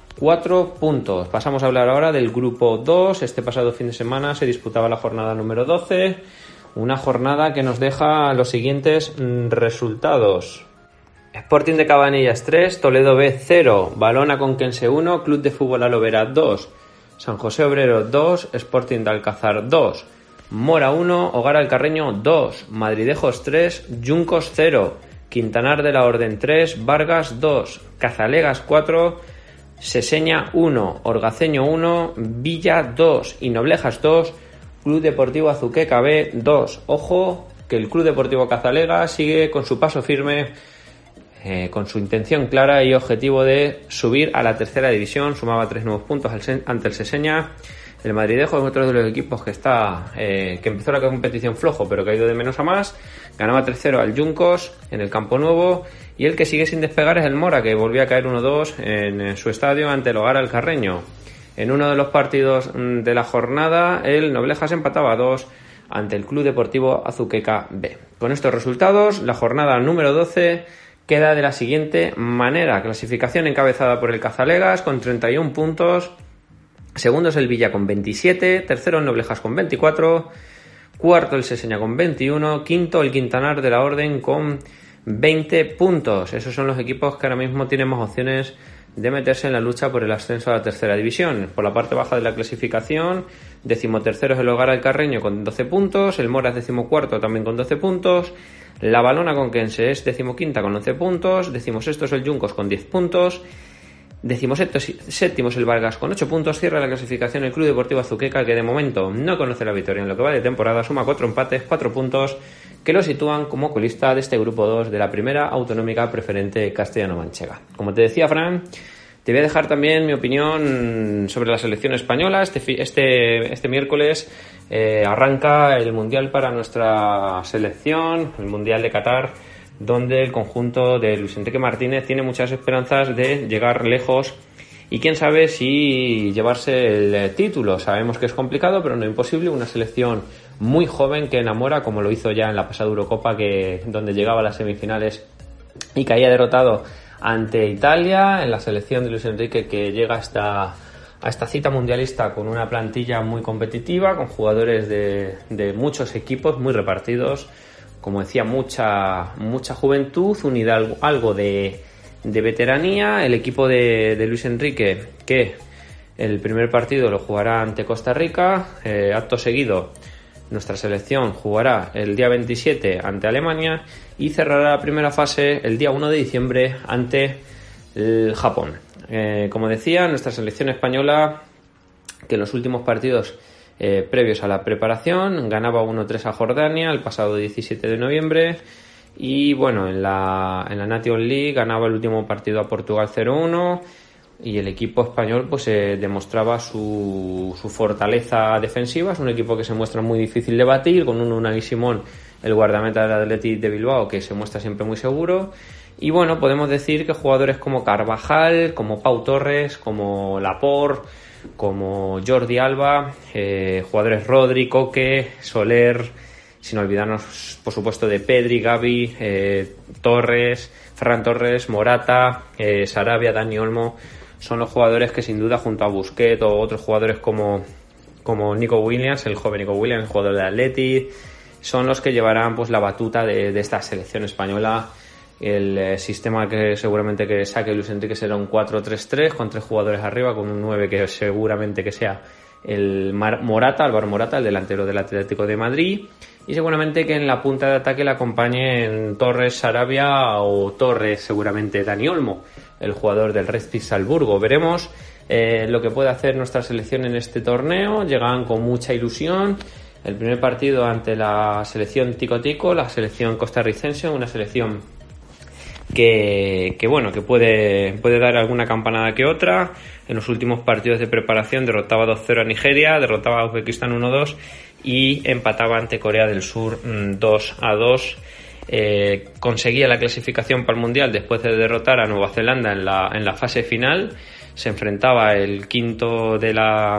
4 puntos. Pasamos a hablar ahora del grupo 2. Este pasado fin de semana se disputaba la jornada número 12, una jornada que nos deja los siguientes resultados: Sporting de Cabanillas 3, Toledo B 0, Balona Conquense 1, Club de Fútbol Alovera 2, San José Obrero 2, Sporting de Alcázar 2, Mora 1, Hogar Alcarreño 2, Madridejos 3, Yuncos 0, Quintanar de la Orden 3, Vargas 2, Cazalegas 4, Seseña 1, Orgaceño 1, Villa 2 y Noblejas 2, Club Deportivo Azuqueca B 2. Ojo que el Club Deportivo Cazalega sigue con su paso firme, con su intención clara y objetivo de subir a la tercera división. Sumaba 3 nuevos puntos ante el Seseña. El Madridejo es otro de los equipos que empezó la competición flojo, pero que ha ido de menos a más. Ganaba 3-0 al Yuncos en el Campo Nuevo, y el que sigue sin despegar es el Mora, que volvió a caer 1-2 en su estadio ante el Hogar Alcarreño. En uno de los partidos de la jornada, el Noblejas empataba 2 ante el Club Deportivo Azuqueca B. Con estos resultados, la jornada número 12 queda de la siguiente manera. Clasificación encabezada por el Cazalegas con 31 puntos. Segundo es el Villa con 27. Tercero el Noblejas con 24. Cuarto el Seseña con 21. Quinto el Quintanar de la Orden con 20 puntos. Esos son los equipos que ahora mismo tienen más opciones de meterse en la lucha por el ascenso a la tercera división. Por la parte baja de la clasificación, 13º es el Hogar Alcarreño con 12 puntos, el Mora es 14º también con 12 puntos, la Balona Conquense es 15ª con 11 puntos, 16º es el Yuncos con 10 puntos, 17º es el Vargas con 8 puntos, cierra la clasificación el Club Deportivo Azuqueca, que de momento no conoce la victoria en lo que va de temporada, suma 4 empates, 4 puntos, que lo sitúan como colista de este grupo 2 de la primera autonómica preferente castellano-manchega. Como te decía, Fran, te voy a dejar también mi opinión sobre la selección española. Este miércoles arranca el Mundial para nuestra selección, el Mundial de Qatar, donde el conjunto de Luis Enrique Martínez tiene muchas esperanzas de llegar lejos y quién sabe si llevarse el título. Sabemos que es complicado, pero no imposible. Una selección muy joven que enamora, como lo hizo ya en la pasada Eurocopa, donde llegaba a las semifinales y caía derrotado ante Italia. En la selección de Luis Enrique, que llega a esta cita mundialista con una plantilla muy competitiva, con jugadores de muchos equipos muy repartidos, como decía, mucha juventud, unidad, algo de veteranía. El equipo de Luis Enrique, que el primer partido lo jugará ante Costa Rica, acto seguido nuestra selección jugará el día 27 ante Alemania y cerrará la primera fase el día 1 de diciembre ante el Japón. Como decía, nuestra selección española, que en los últimos partidos previos a la preparación ganaba 1-3 a Jordania el pasado 17 de noviembre y bueno, en la Nation League ganaba el último partido a Portugal 0-1 y el equipo español pues demostraba su fortaleza defensiva. Es un equipo que se muestra muy difícil de batir, con un Unai Simón, el guardameta del Athletic de Bilbao, que se muestra siempre muy seguro. Y bueno, podemos decir que jugadores como Carvajal, como Pau Torres, como Laporte, como Jordi Alba, jugadores Rodri, Coque, Soler, sin olvidarnos por supuesto de Pedri, Gavi, Torres, Ferran Torres, Morata, Sarabia, Dani Olmo, son los jugadores que sin duda, junto a Busquets o otros jugadores como Nico Williams, el joven Nico Williams, el jugador de Atleti, son los que llevarán pues la batuta de esta selección española. El sistema que seguramente que saque Luis Enrique será un 4-3-3 con 3 jugadores arriba, con un 9 que seguramente que sea el Morata, Álvaro Morata, el delantero del Atlético de Madrid, y seguramente que en la punta de ataque le acompañen Torres, Sarabia o Torres, seguramente Dani Olmo, el jugador del Red Bull Salzburgo. Veremos lo que puede hacer nuestra selección en este torneo. Llegan con mucha ilusión. El primer partido ante la selección Tico-Tico, la selección costarricense, una selección que puede dar alguna campanada que otra. En los últimos partidos de preparación derrotaba 2-0 a Nigeria, derrotaba a Uzbekistán 1-2 y empataba ante Corea del Sur 2-2. Conseguía la clasificación para el Mundial después de derrotar a Nueva Zelanda en la fase final. Se enfrentaba el quinto de la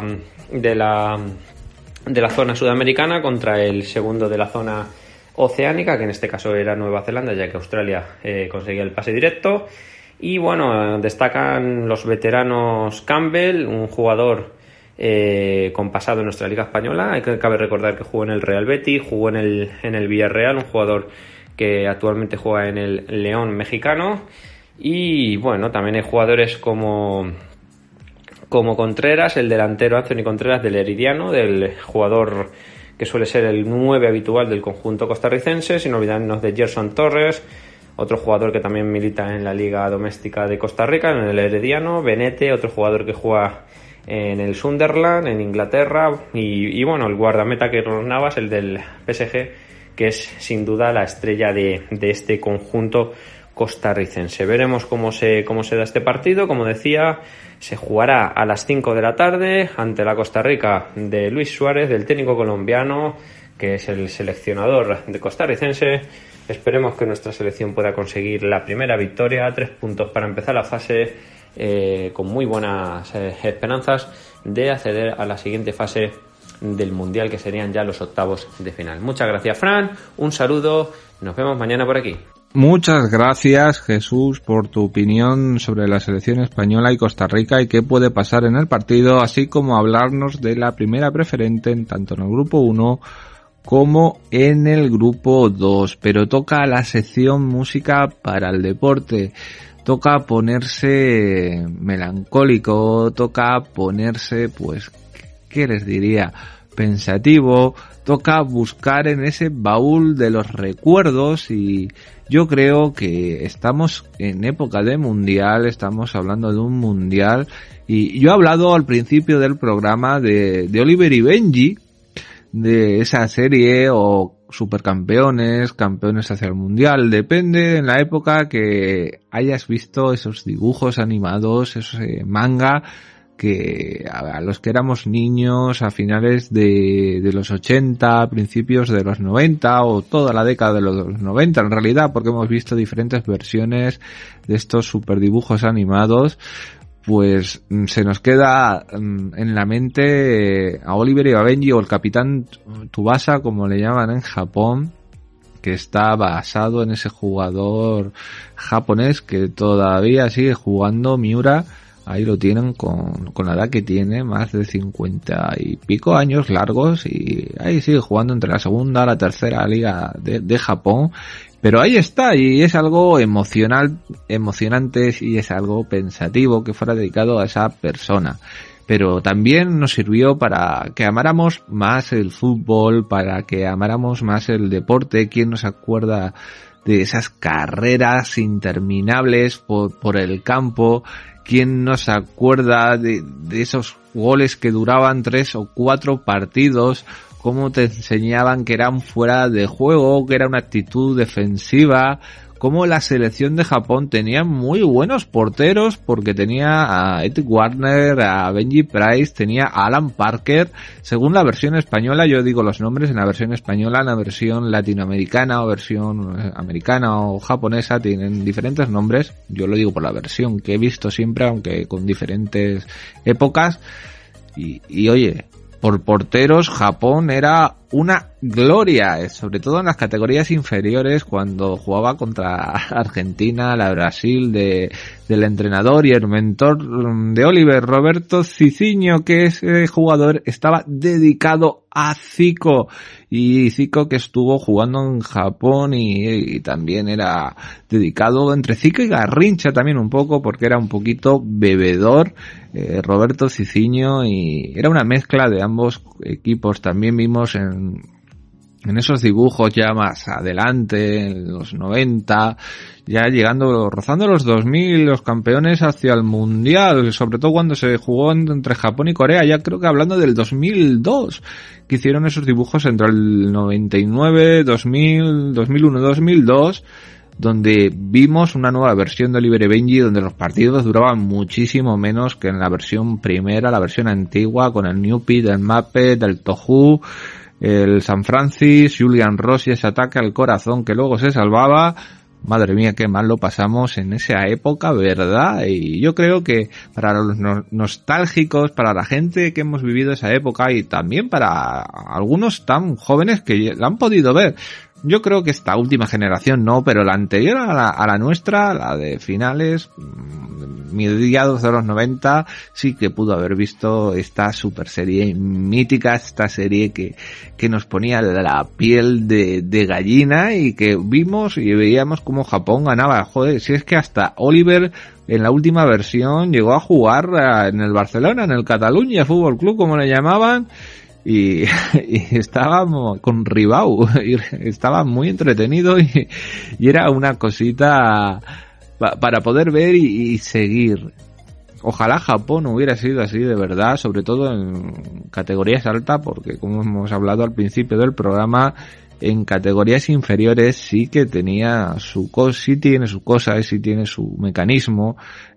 zona sudamericana contra el segundo de la zona oceánica, que en este caso era Nueva Zelanda, ya que Australia conseguía el pase directo. Y bueno, destacan los veteranos Campbell, un jugador con pasado en nuestra liga española. Cabe recordar que jugó en el Real Betis, jugó en el Villarreal, un jugador que actualmente juega en el León mexicano. Y bueno, también hay jugadores como Contreras, el delantero Anthony Contreras del Herediano, del jugador que suele ser el 9 habitual del conjunto costarricense, sin olvidarnos de Gerson Torres, otro jugador que también milita en la liga doméstica de Costa Rica, en el Herediano, Benete, otro jugador que juega en el Sunderland, en Inglaterra, y bueno, el guardameta Keylor Navas, el del PSG, que es sin duda la estrella de este conjunto costarricense. Veremos cómo se da este partido. Como decía, se jugará a las 5 de la tarde ante la Costa Rica de Luis Suárez, del técnico colombiano, que es el seleccionador de costarricense. Esperemos que nuestra selección pueda conseguir la primera victoria, 3 puntos para empezar la fase, con muy buenas esperanzas de acceder a la siguiente fase del Mundial, que serían ya los octavos de final. Muchas gracias, Fran, un saludo, nos vemos mañana por aquí. Muchas gracias, Jesús, por tu opinión sobre la selección española y Costa Rica y qué puede pasar en el partido, así como hablarnos de la primera preferente tanto en el grupo 1 como en el grupo 2. Pero toca la sección música para el deporte. Toca ponerse melancólico, toca ponerse, pues, ¿qué les diría? Pensativo, toca buscar en ese baúl de los recuerdos y yo creo que estamos en época de mundial, estamos hablando de un mundial y yo he hablado al principio del programa de Oliver y Benji, de esa serie o supercampeones, campeones hacia el mundial, depende en la época que hayas visto esos dibujos animados, ese manga que a los que éramos niños a finales de los 80, principios de los 90 o toda la década de los 90 en realidad, porque hemos visto diferentes versiones de estos superdibujos animados, pues se nos queda en la mente a Oliver y a Benji o el Capitán Tsubasa, como le llaman en Japón, que está basado en ese jugador japonés que todavía sigue jugando, Miura. Ahí lo tienen con la edad que tiene, más de 50 y pico años largos, y ahí sigue jugando entre la segunda y la tercera liga de Japón. Pero ahí está, y es algo emocionante y es algo pensativo que fuera dedicado a esa persona. Pero también nos sirvió para que amáramos más el fútbol, para que amáramos más el deporte. ¿Quién nos acuerda de esas carreras interminables por el campo? ¿Quién no se acuerda de esos goles que duraban 3 o 4 partidos? Cómo te enseñaban que eran fuera de juego, que era una actitud defensiva. Cómo la selección de Japón tenía muy buenos porteros, porque tenía a Ed Warner, a Benji Price, tenía a Alan Parker. Según la versión española, yo digo los nombres en la versión española, en la versión latinoamericana o versión americana o japonesa tienen diferentes nombres. Yo lo digo por la versión que he visto siempre, aunque con diferentes épocas. Y oye, por porteros, Japón era una gloria, sobre todo en las categorías inferiores, cuando jugaba contra Argentina, la Brasil del entrenador y el mentor de Oliver, Roberto Cicinho, que ese jugador estaba dedicado a Zico, y Zico que estuvo jugando en Japón y también era dedicado entre Zico y Garrincha también un poco, porque era un poquito bebedor, Roberto Cicinho, y era una mezcla de ambos equipos. También vimos en esos dibujos ya más adelante, en los 90, ya llegando, rozando los 2000, los campeones hacia el mundial, sobre todo cuando se jugó entre Japón y Corea, ya creo que hablando del 2002, que hicieron esos dibujos entre el 99, 2000, 2001, 2002, donde vimos una nueva versión de Oliver y Benji, donde los partidos duraban muchísimo menos que en la versión primera, la versión antigua, con el Newpie, el Muppet, el Tohu, el San Francis, Julian Ross y ese ataque al corazón que luego se salvaba. Madre mía, qué mal lo pasamos en esa época, ¿verdad? Y yo creo que para los nostálgicos, para la gente que hemos vivido esa época y también para algunos tan jóvenes que la han podido ver, yo creo que esta última generación no, pero la anterior a la nuestra, la de finales, mediados de los 90, sí que pudo haber visto esta super serie mítica, esta serie que nos ponía la piel de gallina y que vimos y veíamos cómo Japón ganaba. Joder, si es que hasta Oliver en la última versión llegó a jugar en el Barcelona, en el Catalunya Fútbol Club, como le llamaban, y estaba con Ribau, y estaba muy entretenido y era una cosita para poder ver y seguir. Ojalá Japón hubiera sido así de verdad, sobre todo en categorías altas, porque como hemos hablado al principio del programa, en categorías inferiores sí que tenía su cosa, sí tiene su cosa, sí tiene su mecanismo.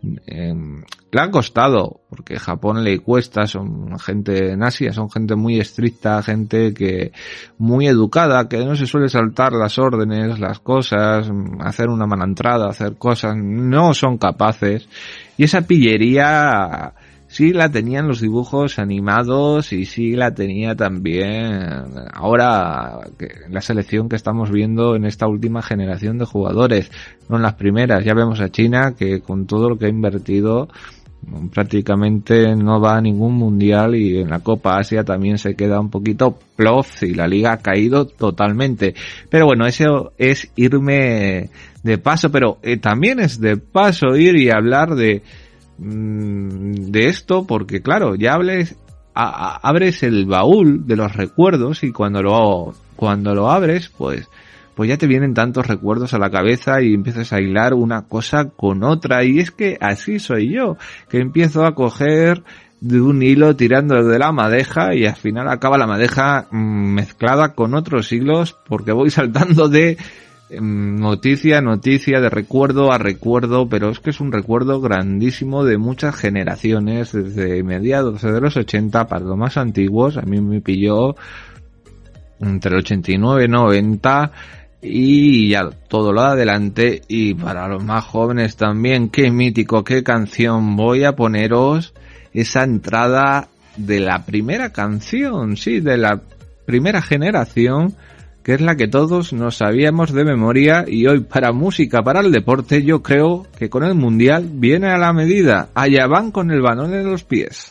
Le ha costado, porque Japón le cuesta, son gente en Asia, son gente muy estricta, gente que muy educada, que no se suele saltar las órdenes, las cosas, hacer una mala entrada, hacer cosas, no son capaces. Y esa pillería sí la tenía en los dibujos animados y sí la tenía también ahora en la selección que estamos viendo en esta última generación de jugadores, no en las primeras. Ya vemos a China que con todo lo que ha invertido prácticamente no va a ningún mundial, y en la Copa Asia también se queda un poquito plof y la liga ha caído totalmente. Pero bueno, eso es irme de paso, pero también es de paso ir y hablar de esto, porque claro, ya abres el baúl de los recuerdos y cuando lo abres, pues ya te vienen tantos recuerdos a la cabeza y empiezas a hilar una cosa con otra. Y es que así soy yo, que empiezo a coger de un hilo tirando de la madeja y al final acaba la madeja mezclada con otros hilos, porque voy saltando de noticia a noticia, de recuerdo a recuerdo, pero es que es un recuerdo grandísimo de muchas generaciones, desde mediados de los 80 para los más antiguos. A mí me pilló entre el 89 y 90 y ya todo lo de adelante, y para los más jóvenes también. Qué mítico, qué canción. Voy a poneros esa entrada de la primera canción, sí, de la primera generación, que es la que todos nos sabíamos de memoria, y hoy para música, para el deporte, yo creo que con el Mundial viene a la medida. Allá van con el balón en los pies.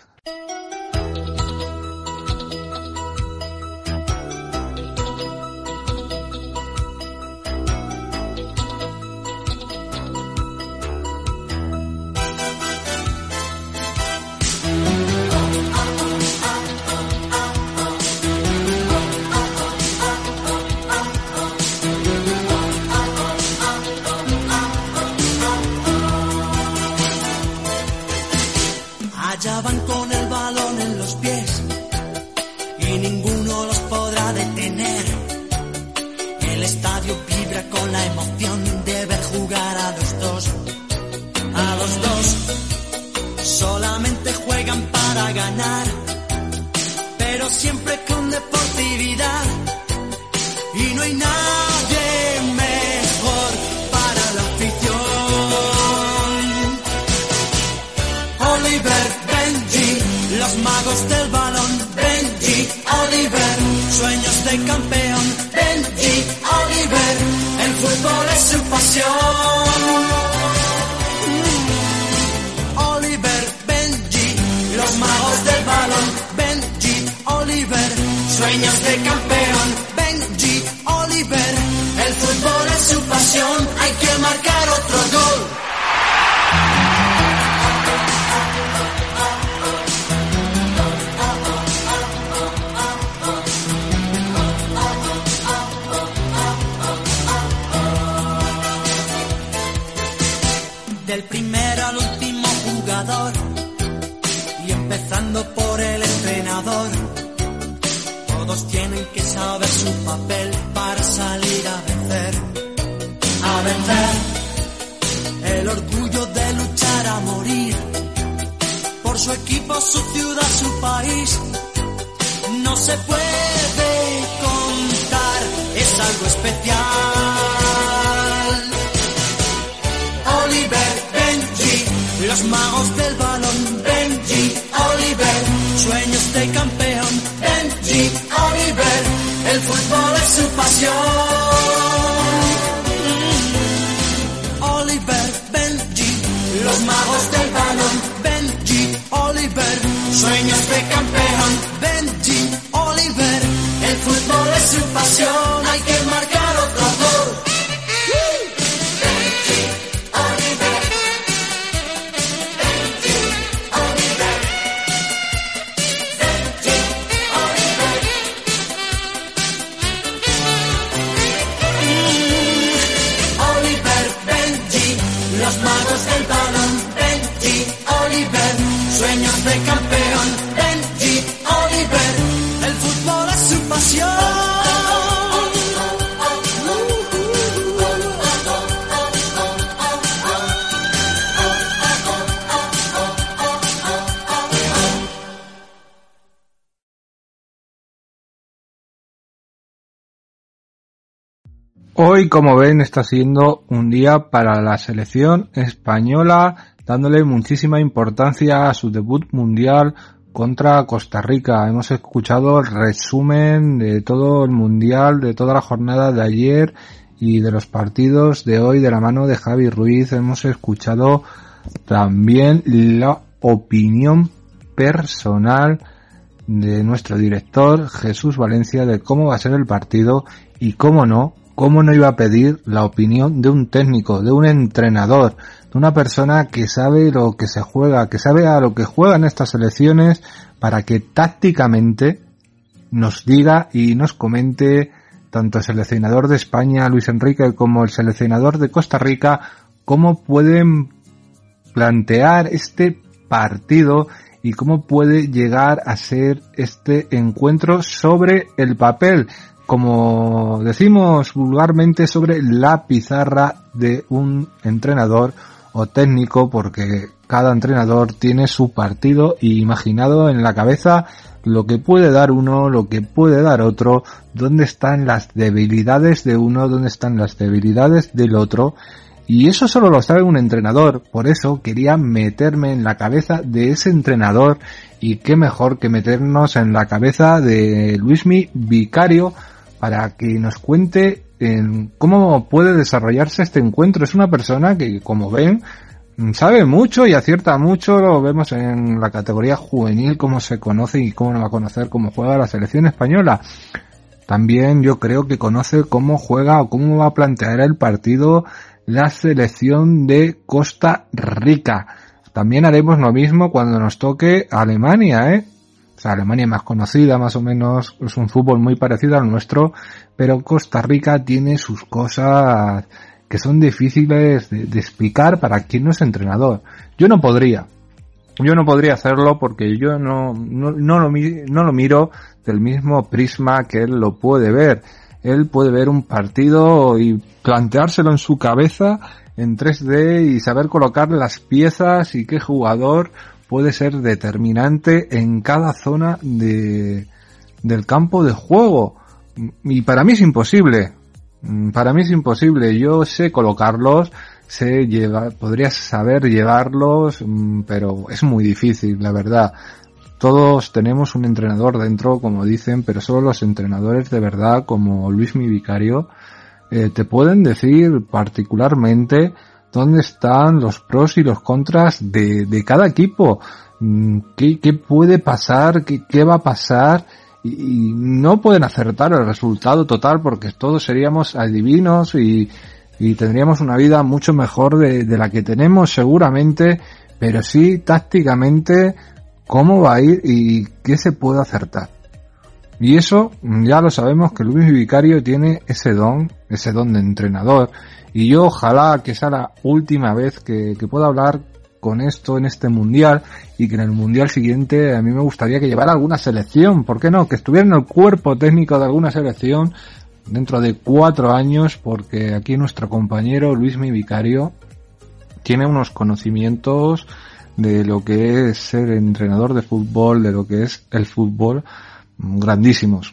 Allá van con el balón en los pies y ninguno los podrá detener. El estadio vibra con la emoción de ver jugar a los dos. A los dos solamente juegan para ganar, pero siempre con deportividad. Y no hay nadie mejor para la afición. Oliver, Benji, los magos del balón. Benji, Oliver, sueños de campeón. Benji, Oliver, el fútbol es su pasión. Oliver, Benji, los magos del balón. Benji, Oliver, sueños de campeón. Benji, Oliver, el fútbol es su pasión. Hay que marcar otro gol. Del primero al último jugador, y empezando por el entrenador, todos tienen que saber su papel para salir a vencer. A vencer. El orgullo de luchar a morir por su equipo, su ciudad, su país. No se puede contar, es algo especial. Oliver, Benji, los magos del balón. Benji, Oliver, sueños de campeón. Benji, Oliver, el fútbol es su pasión. Oliver, Benji, los magos del balón. Benji, Oliver, sueños de campeón. Benji, Oliver, el fútbol es su pasión. Hay que marcar otro gol. Los magos del balón. Benji, Oliver, sueños de campeón. Benji, Oliver, el fútbol es su pasión. Hoy, como ven, está siendo un día para la selección española dándole muchísima importancia a su debut mundial contra Costa Rica. Hemos escuchado el resumen de todo el mundial, de toda la jornada de ayer y de los partidos de hoy de la mano de Javi Ruiz. Hemos escuchado también la opinión personal de nuestro director Jesús Valencia de cómo va a ser el partido y cómo no iba a pedir la opinión de un técnico, de un entrenador, de una persona que sabe lo que se juega, que sabe a lo que juegan estas selecciones, para que tácticamente nos diga y nos comente tanto el seleccionador de España, Luis Enrique, como el seleccionador de Costa Rica, cómo pueden plantear este partido y cómo puede llegar a ser este encuentro sobre el papel, como decimos vulgarmente, sobre la pizarra de un entrenador o técnico, porque cada entrenador tiene su partido imaginado en la cabeza, lo que puede dar uno, lo que puede dar otro, dónde están las debilidades de uno, dónde están las debilidades del otro. Y eso solo lo sabe un entrenador, por eso quería meterme en la cabeza de ese entrenador, y qué mejor que meternos en la cabeza de Luismi Vicario para que nos cuente cómo puede desarrollarse este encuentro. Es una persona que, como ven, sabe mucho y acierta mucho. Lo vemos en la categoría juvenil, cómo se conoce y cómo no va a conocer cómo juega la selección española. También yo creo que conoce cómo juega o cómo va a plantear el partido la selección de Costa Rica. También haremos lo mismo cuando nos toque Alemania, O sea, Alemania más conocida, más o menos, es un fútbol muy parecido al nuestro, pero Costa Rica tiene sus cosas que son difíciles de explicar para quien no es entrenador. Yo no podría hacerlo porque yo no lo miro del mismo prisma que él lo puede ver. Él puede ver un partido y planteárselo en su cabeza en 3D y saber colocar las piezas y qué jugador puede ser determinante en cada zona del campo de juego. Y para mí es imposible. Yo sé colocarlos, podría saber llevarlos, pero es muy difícil, la verdad. Todos tenemos un entrenador dentro, como dicen, pero solo los entrenadores de verdad, como Luismi Vicario, te pueden decir particularmente dónde están los pros y los contras de cada equipo, qué puede pasar, qué va a pasar, y no pueden acertar el resultado total porque todos seríamos adivinos y tendríamos una vida mucho mejor de la que tenemos seguramente, pero sí tácticamente cómo va a ir y qué se puede acertar. Y eso ya lo sabemos, que Luis Vicario tiene ese don de entrenador, y yo ojalá que sea la última vez que pueda hablar con esto en este mundial, y que en el mundial siguiente a mí me gustaría que llevara alguna selección, ¿por qué no? Que estuviera en el cuerpo técnico de alguna selección dentro de 4 años, porque aquí nuestro compañero Luismi Vicario tiene unos conocimientos de lo que es ser entrenador de fútbol, de lo que es el fútbol, grandísimos,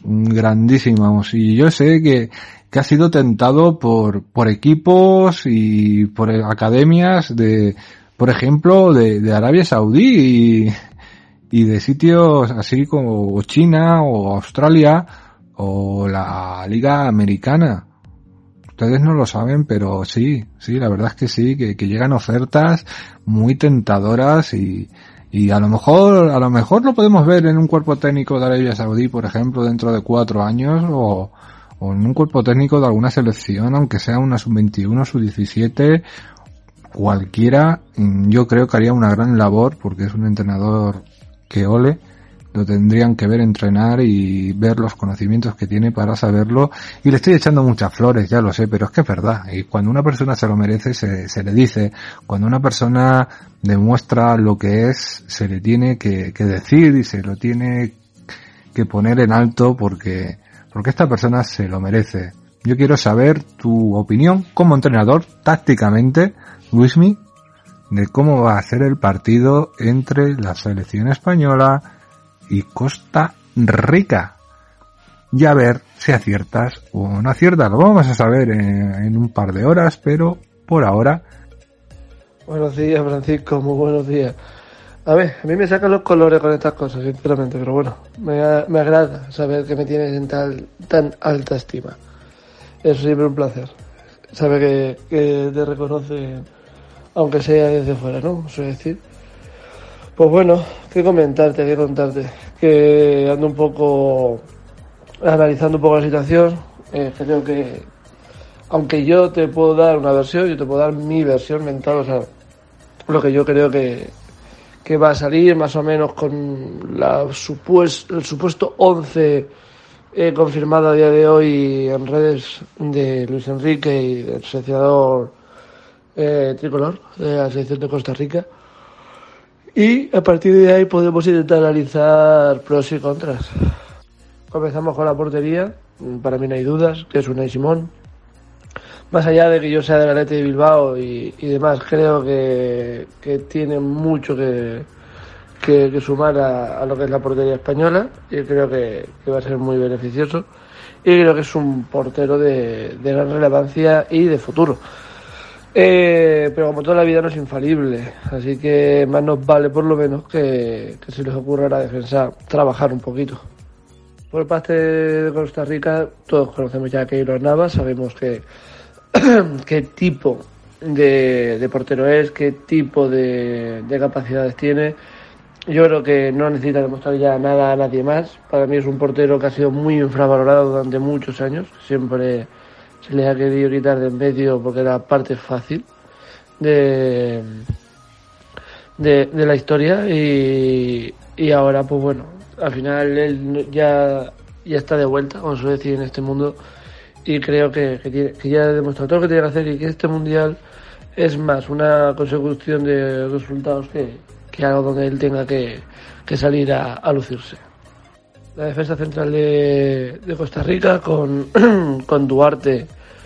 y yo sé que ha sido tentado por equipos y por academias por ejemplo, de Arabia Saudí y de sitios así como China o Australia o la Liga Americana. Ustedes no lo saben, pero sí, la verdad es que sí, que llegan ofertas muy tentadoras y a lo mejor lo podemos ver en un cuerpo técnico de Arabia Saudí, por ejemplo, dentro de 4 años o en un cuerpo técnico de alguna selección, aunque sea una sub-21, sub-17, cualquiera. Yo creo que haría una gran labor porque es un entrenador que lo tendrían que ver entrenar y ver los conocimientos que tiene para saberlo, y le estoy echando muchas flores, ya lo sé, pero es que es verdad, y cuando una persona se lo merece se le dice, cuando una persona demuestra lo que es, se le tiene que decir y se lo tiene que poner en alto porque esta persona se lo merece. Yo quiero saber tu opinión como entrenador, tácticamente, Luismi, de cómo va a ser el partido entre la selección española y Costa Rica. Y a ver si aciertas o no aciertas. Lo vamos a saber en un par de horas, pero por ahora Buenos días, Francisco, muy buenos días. A ver, a mí me sacan los colores con estas cosas, sinceramente, pero bueno, me agrada saber que me tienes en tan alta estima. Es siempre un placer saber que te reconocen, aunque sea desde fuera, ¿no? Eso es decir. Pues bueno, qué contarte, que ando un poco analizando un poco la situación. Creo que, aunque yo te puedo dar una versión, yo te puedo dar mi versión mental, o sea, lo que yo creo que va a salir más o menos con el supuesto 11 confirmado a día de hoy en redes de Luis Enrique y del seleccionador tricolor de la selección de Costa Rica. Y a partir de ahí podemos intentar analizar pros y contras. Comenzamos con la portería. Para mí no hay dudas, que es Unai Simón. Más allá de que yo sea del Athletic de Bilbao y demás, creo que tiene mucho que sumar a lo que es la portería española, y creo que va a ser muy beneficioso, y creo que es un portero de gran relevancia y de futuro. Pero como toda la vida no es infalible, así que más nos vale por lo menos que se les ocurra a la defensa trabajar un poquito. Por parte de Costa Rica, todos conocemos ya a Keylor Navas, sabemos qué tipo de portero es, qué tipo de capacidades tiene. Yo creo que no necesita demostrar ya nada a nadie más. Para mí es un portero que ha sido muy infravalorado durante muchos años. Siempre se le ha querido quitar de en medio porque era parte fácil de la historia, y ahora pues bueno, al final él ya está de vuelta, vamos a decir, en este mundo, y creo que ya ha demostrado todo lo que tiene que hacer, y que este mundial es más una consecución de resultados que algo donde él tenga que salir a lucirse. La defensa central de Costa Rica con Duarte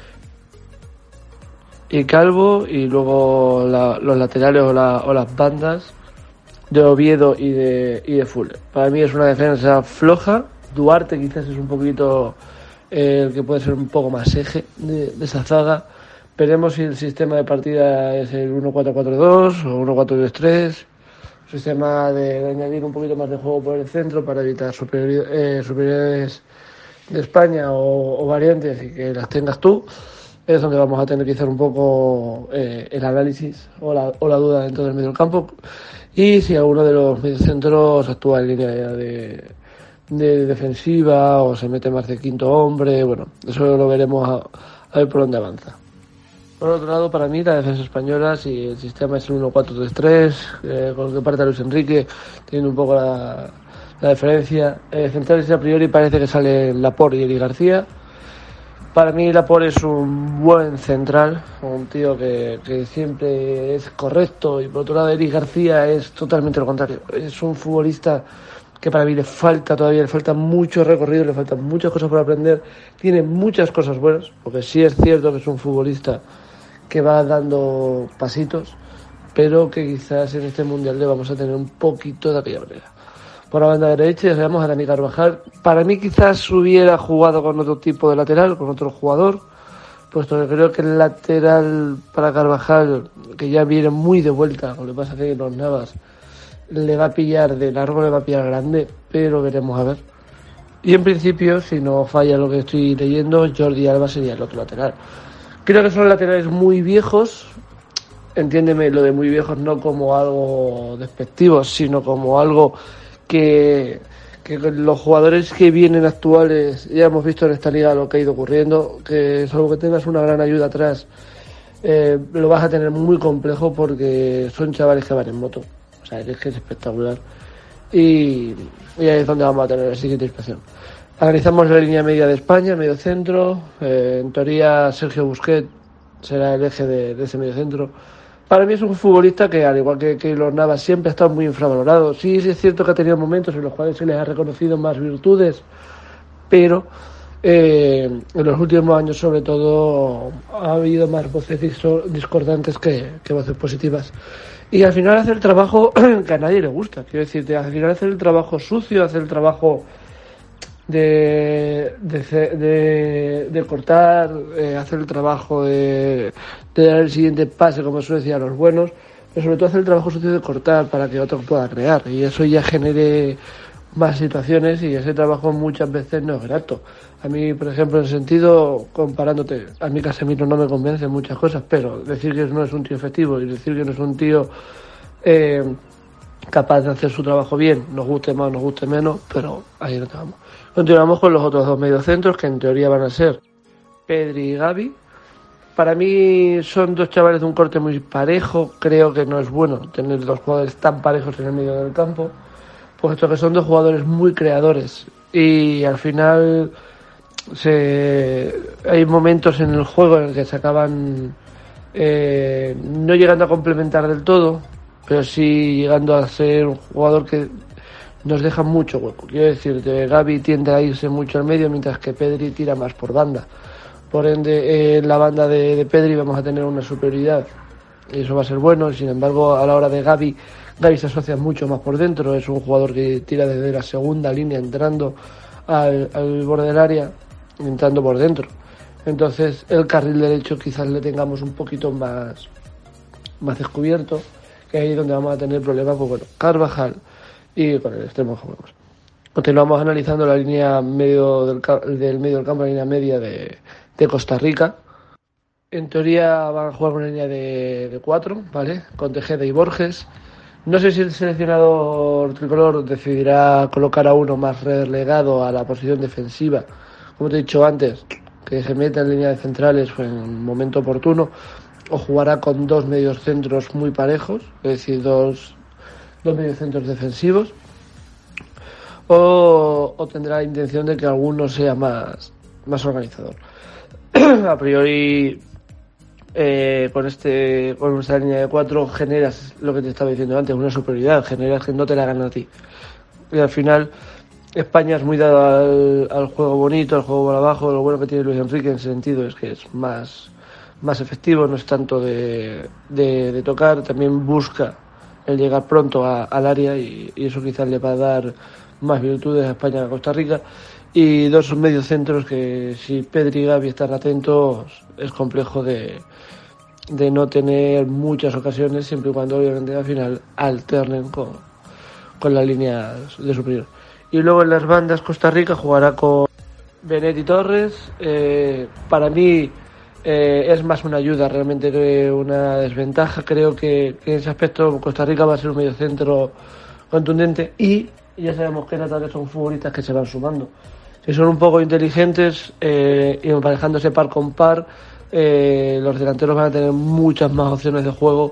y Calvo, y luego los laterales o las bandas de Oviedo y de Fuller. Para mí es una defensa floja. Duarte quizás es un poquito el que puede ser un poco más eje de esa zaga. Veremos si el sistema de partida es el 1-4-4-2 o 1-4-3-3. Sistema de añadir un poquito más de juego por el centro para evitar superioridades de España o variantes, y que las tengas tú. Es donde vamos a tener que hacer un poco el análisis o la duda dentro del medio del campo. Y si alguno de los mediocentros actúa en línea de defensiva o se mete más de quinto hombre, bueno, eso lo veremos a ver por dónde avanza. Por otro lado, para mí, la defensa española, si el sistema es el 1-4-3-3, con lo que parte Luis Enrique, teniendo un poco la diferencia. Centrales a priori parece que salen Laporte y Eric García. Para mí Laporte es un buen central, un tío que siempre es correcto, y por otro lado Eric García es totalmente lo contrario. Es un futbolista que para mí le falta mucho recorrido, le faltan muchas cosas por aprender, tiene muchas cosas buenas, porque sí es cierto que es un futbolista que va dando pasitos, pero que quizás en este mundial le vamos a tener un poquito de aquella manera. Por la banda derecha ya sabemos a Dani Carvajal. Para mí quizás hubiera jugado con otro tipo de lateral, con otro jugador, puesto que creo que el lateral para Carvajal, que ya viene muy de vuelta, lo que pasa que los Navas le va a pillar de largo, le va a pillar grande, pero veremos a ver. Y en principio, si no falla lo que estoy leyendo, Jordi Alba sería el otro lateral. Creo que son laterales muy viejos, entiéndeme lo de muy viejos no como algo despectivo, sino como algo que los jugadores que vienen actuales, ya hemos visto en esta liga lo que ha ido ocurriendo, que salvo que tengas una gran ayuda atrás, lo vas a tener muy complejo, porque son chavales que van en moto. O sea, es que es espectacular. Y ahí es donde vamos a tener la siguiente inspección. Analizamos la línea media de España, medio centro. En teoría, Sergio Busquets será el eje de ese medio centro. Para mí es un futbolista que, al igual que Keylor Navas, siempre ha estado muy infravalorado. Sí, es cierto que ha tenido momentos en los cuales se les ha reconocido más virtudes, pero en los últimos años, sobre todo, ha habido más voces discordantes que voces positivas. Y al final hace el trabajo que a nadie le gusta. Quiero decirte, al final hace el trabajo sucio, hace el trabajo de cortar, hacer el trabajo de dar el siguiente pase, como suele decir a los buenos, pero sobre todo hacer el trabajo sucio de cortar para que otro pueda crear, y eso ya genere más situaciones, y ese trabajo muchas veces no es grato. A mí, por ejemplo, en el sentido, comparándote, a mí Casemiro no me convence en muchas cosas, pero decir que no es un tío efectivo y decir que no es un tío capaz de hacer su trabajo bien, nos guste más o nos guste menos, pero ahí no te vamos. Continuamos con los otros dos mediocentros, que en teoría van a ser Pedri y Gavi. Para mí son dos chavales de un corte muy parejo. Creo que no es bueno tener dos jugadores tan parejos en el medio del campo, puesto que son dos jugadores muy creadores, y al final hay momentos en el juego en el que se acaban no llegando a complementar del todo, pero sí llegando a ser un jugador que nos deja mucho hueco. Quiero decir, Gavi tiende a irse mucho al medio, mientras que Pedri tira más por banda. Por ende, en la banda de Pedri vamos a tener una superioridad, y eso va a ser bueno. Sin embargo, a la hora de Gavi se asocia mucho más por dentro. Es un jugador que tira desde la segunda línea, entrando al borde del área, entrando por dentro. Entonces, el carril derecho quizás le tengamos un poquito más descubierto, que ahí es donde vamos a tener problemas, pues bueno, Carvajal y con el extremo que juguemos. Continuamos analizando la línea del medio del campo, la línea media de Costa Rica. En teoría van a jugar con una línea de 4, ¿vale? Con Tejeda y Borges. No sé si el seleccionador tricolor decidirá colocar a uno más relegado a la posición defensiva, como te he dicho antes, que se meta en línea de centrales en un momento oportuno, o jugará con dos medios centros muy parejos, es decir, dos medios centros defensivos, o tendrá la intención de que alguno sea más organizador. A priori, con esta línea de 4 generas lo que te estaba diciendo antes, una superioridad, generas que no te la ganan a ti. Y al final, España es muy dado al juego bonito, al juego por abajo. Lo bueno que tiene Luis Enrique en ese sentido es que es más efectivo, no es tanto de tocar, también busca el llegar pronto al área, y eso quizás le va a dar más virtudes a España que a Costa Rica. Y dos mediocentros que, si Pedri y Gavi están atentos, es complejo de no tener muchas ocasiones, siempre y cuando obviamente al final alternen con las líneas de superior. Y luego en las bandas Costa Rica jugará con Benet y Torres. Para mí es más una ayuda realmente que una desventaja. Creo que en ese aspecto Costa Rica va a ser un mediocentro contundente, y ya sabemos que en ataque son futbolistas que se van sumando. Si son un poco inteligentes y emparejándose par con par, los delanteros van a tener muchas más opciones de juego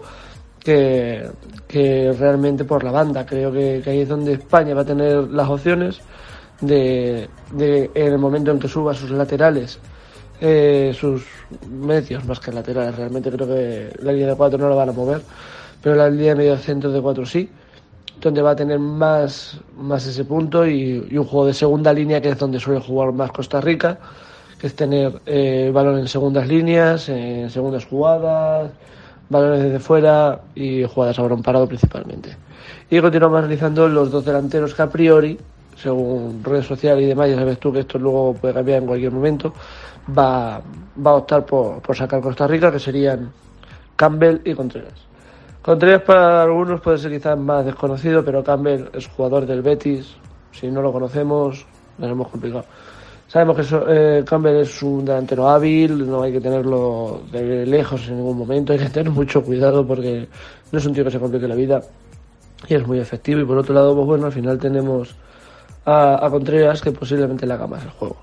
que realmente por la banda. Creo que ahí es donde España va a tener las opciones de en el momento en que suba sus laterales, sus medios más que laterales. Realmente creo que la línea de 4 no la van a mover, pero la línea de medio centro de 4 sí, donde va a tener más ese punto, y un juego de segunda línea, que es donde suele jugar más Costa Rica, que es tener balón en segundas líneas, en segundas jugadas, balones desde fuera y jugadas a balón parado principalmente. Y continuamos analizando los dos delanteros que a priori, según redes sociales y demás, ya sabes tú que esto luego puede cambiar en cualquier momento, va a optar por sacar Costa Rica, que serían Campbell y Contreras. Contreras para algunos puede ser quizás más desconocido, pero Campbell es jugador del Betis. Si no lo conocemos, nos hemos complicado. Sabemos que Campbell es un delantero hábil, no hay que tenerlo de lejos en ningún momento, hay que tener mucho cuidado porque no es un tío que se complique la vida, y es muy efectivo. Y por otro lado, pues bueno, al final tenemos a Contreras, que posiblemente le haga más el juego.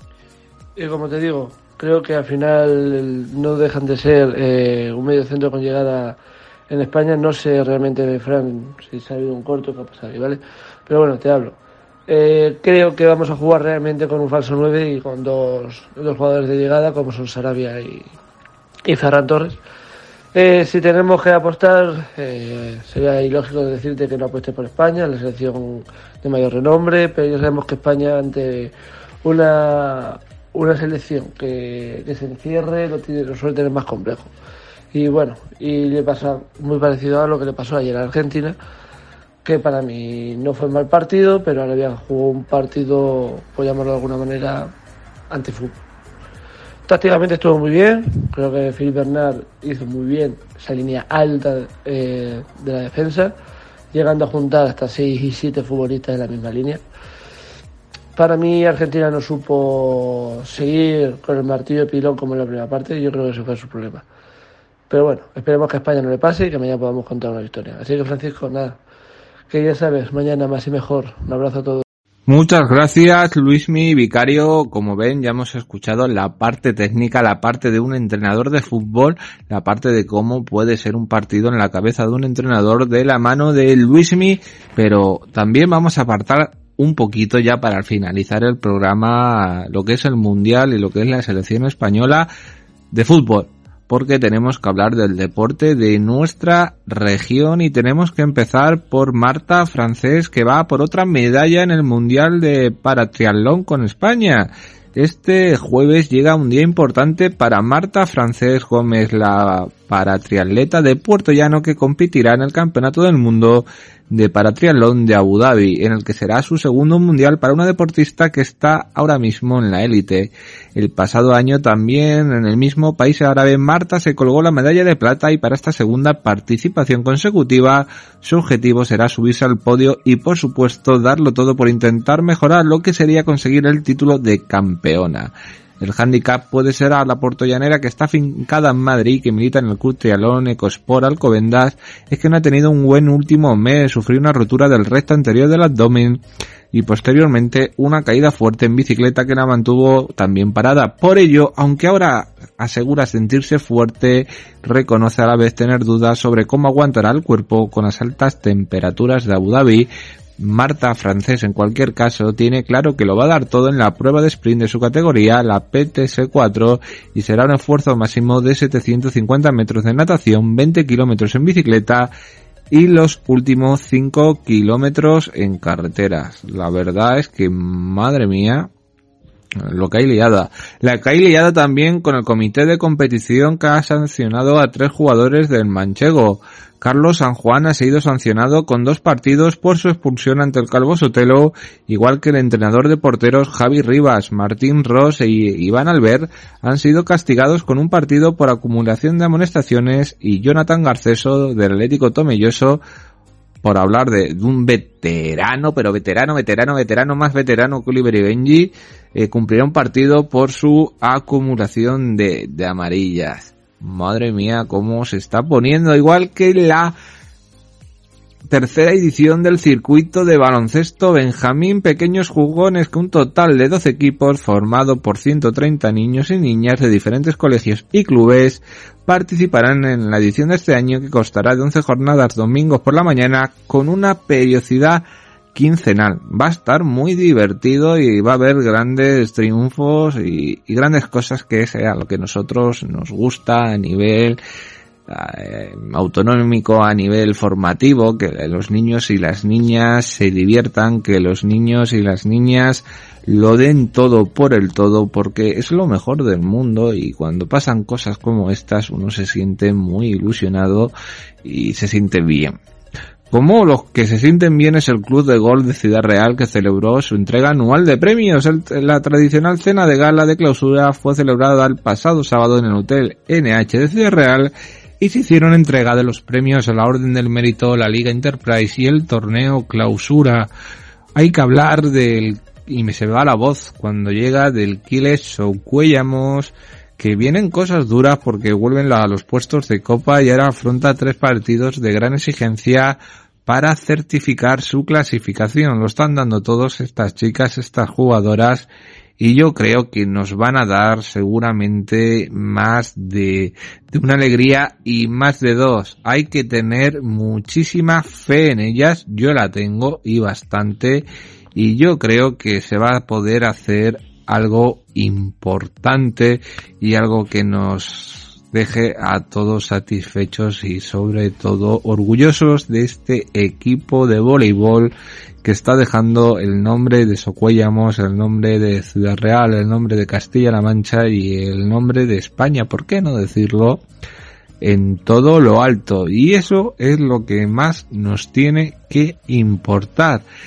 Y como te digo, creo que al final no dejan de ser un medio centro con llegada en España. No sé realmente, Fran, si se ha habido un corto que ha pasado ahí, ¿vale? Pero bueno, te hablo. Creo que vamos a jugar realmente con un falso 9 y con dos jugadores de llegada, como son Sarabia y Ferran Torres. Si tenemos que apostar, sería ilógico decirte que no apueste por España, la selección de mayor renombre, pero ya sabemos que España, ante una selección que se encierre, lo suele tener más complejo. Y bueno, y le pasa muy parecido a lo que le pasó ayer a Argentina, que para mí no fue mal partido, pero Arabia jugó un partido, por llamarlo de alguna manera, antifútbol. Tácticamente estuvo muy bien, creo que Philippe Bernard hizo muy bien esa línea alta de la defensa, llegando a juntar hasta 6 y 7 futbolistas en la misma línea. Para mí Argentina no supo seguir con el martillo de pilón como en la primera parte, y yo creo que ese fue su problema. Pero bueno, esperemos que a España no le pase y que mañana podamos contar una victoria. Así que, Francisco, nada, que ya sabes, mañana más y mejor. Un abrazo a todos. Muchas gracias, Luismi Vicario. Como ven, ya hemos escuchado la parte técnica, la parte de un entrenador de fútbol, la parte de cómo puede ser un partido en la cabeza de un entrenador de la mano de Luismi, pero también vamos a apartar un poquito ya para finalizar el programa lo que es el Mundial y lo que es la selección española de fútbol, porque tenemos que hablar del deporte de nuestra región y tenemos que empezar por Marta Francés, que va por otra medalla en el Mundial de Paratriatlón con España. Este jueves llega un día importante para Marta Francés Gómez, la paratriatleta de Puerto Llano, que competirá en el Campeonato del Mundo de Paratriatlón de Abu Dhabi, en el que será su segundo mundial para una deportista que está ahora mismo en la élite. El pasado año también en el mismo país árabe Marta se colgó la medalla de plata, y para esta segunda participación consecutiva su objetivo será subirse al podio y, por supuesto, darlo todo por intentar mejorar lo que sería conseguir el título de campeona. El hándicap puede ser a la puertollanera, que está afincada en Madrid, que milita en el Club Triatlón Ecosport Alcobendas, es que no ha tenido un buen último mes, sufrió una rotura del recto anterior del abdomen y posteriormente una caída fuerte en bicicleta que la mantuvo también parada. Por ello, aunque ahora asegura sentirse fuerte, reconoce a la vez tener dudas sobre cómo aguantará el cuerpo con las altas temperaturas de Abu Dhabi. Marta Francés, en cualquier caso, tiene claro que lo va a dar todo en la prueba de sprint de su categoría, la PTS4, y será un esfuerzo máximo de 750 metros de natación, 20 kilómetros en bicicleta y los últimos 5 kilómetros en carreteras. La verdad es que, madre mía, lo que hay liada. La que hay liada también con el comité de competición, que ha sancionado a 3 jugadores del manchego. Carlos San Juan ha sido sancionado con 2 partidos por su expulsión ante el Calvo Sotelo, igual que el entrenador de porteros Javi Rivas, Martín Ros e Iván Albert han sido castigados con un partido por acumulación de amonestaciones, y Jonathan Garceso del Atlético Tomelloso, por hablar de un veterano, pero veterano, más veterano que Oliver y Benji, cumplirá un partido por su acumulación de amarillas. Madre mía, cómo se está poniendo, igual que la tercera edición del circuito de baloncesto Benjamín Pequeños Jugones, que un total de 12 equipos formado por 130 niños y niñas de diferentes colegios y clubes participarán en la edición de este año, que constará de 11 jornadas domingos por la mañana con una periodicidad quincenal. Va a estar muy divertido y va a haber grandes triunfos y grandes cosas, que es a lo que nosotros nos gusta a nivel autonómico, a nivel formativo, que los niños y las niñas se diviertan, que los niños y las niñas lo den todo por el todo, porque es lo mejor del mundo, y cuando pasan cosas como estas uno se siente muy ilusionado y se siente bien. Como los que se sienten bien es el Club de Golf de Ciudad Real, que celebró su entrega anual de premios. La tradicional cena de gala de clausura fue celebrada el pasado sábado en el Hotel NH de Ciudad Real, y se hicieron entrega de los premios a la Orden del Mérito, la Liga Enterprise y el torneo Clausura. Hay que hablar y me se va la voz cuando llega, del Quiles Soucuellamos, que vienen cosas duras porque vuelven a los puestos de copa y ahora afronta 3 partidos de gran exigencia para certificar su clasificación. Lo están dando todos estas chicas, estas jugadoras, y yo creo que nos van a dar seguramente más de una alegría y más de 2. Hay que tener muchísima fe en ellas, yo la tengo y bastante, y yo creo que se va a poder hacer algo importante y algo que nos deje a todos satisfechos y sobre todo orgullosos de este equipo de voleibol que está dejando el nombre de Socuellamos, el nombre de Ciudad Real, el nombre de Castilla-La Mancha y el nombre de España, ¿por qué no decirlo?, en todo lo alto. Y eso es lo que más nos tiene que importar.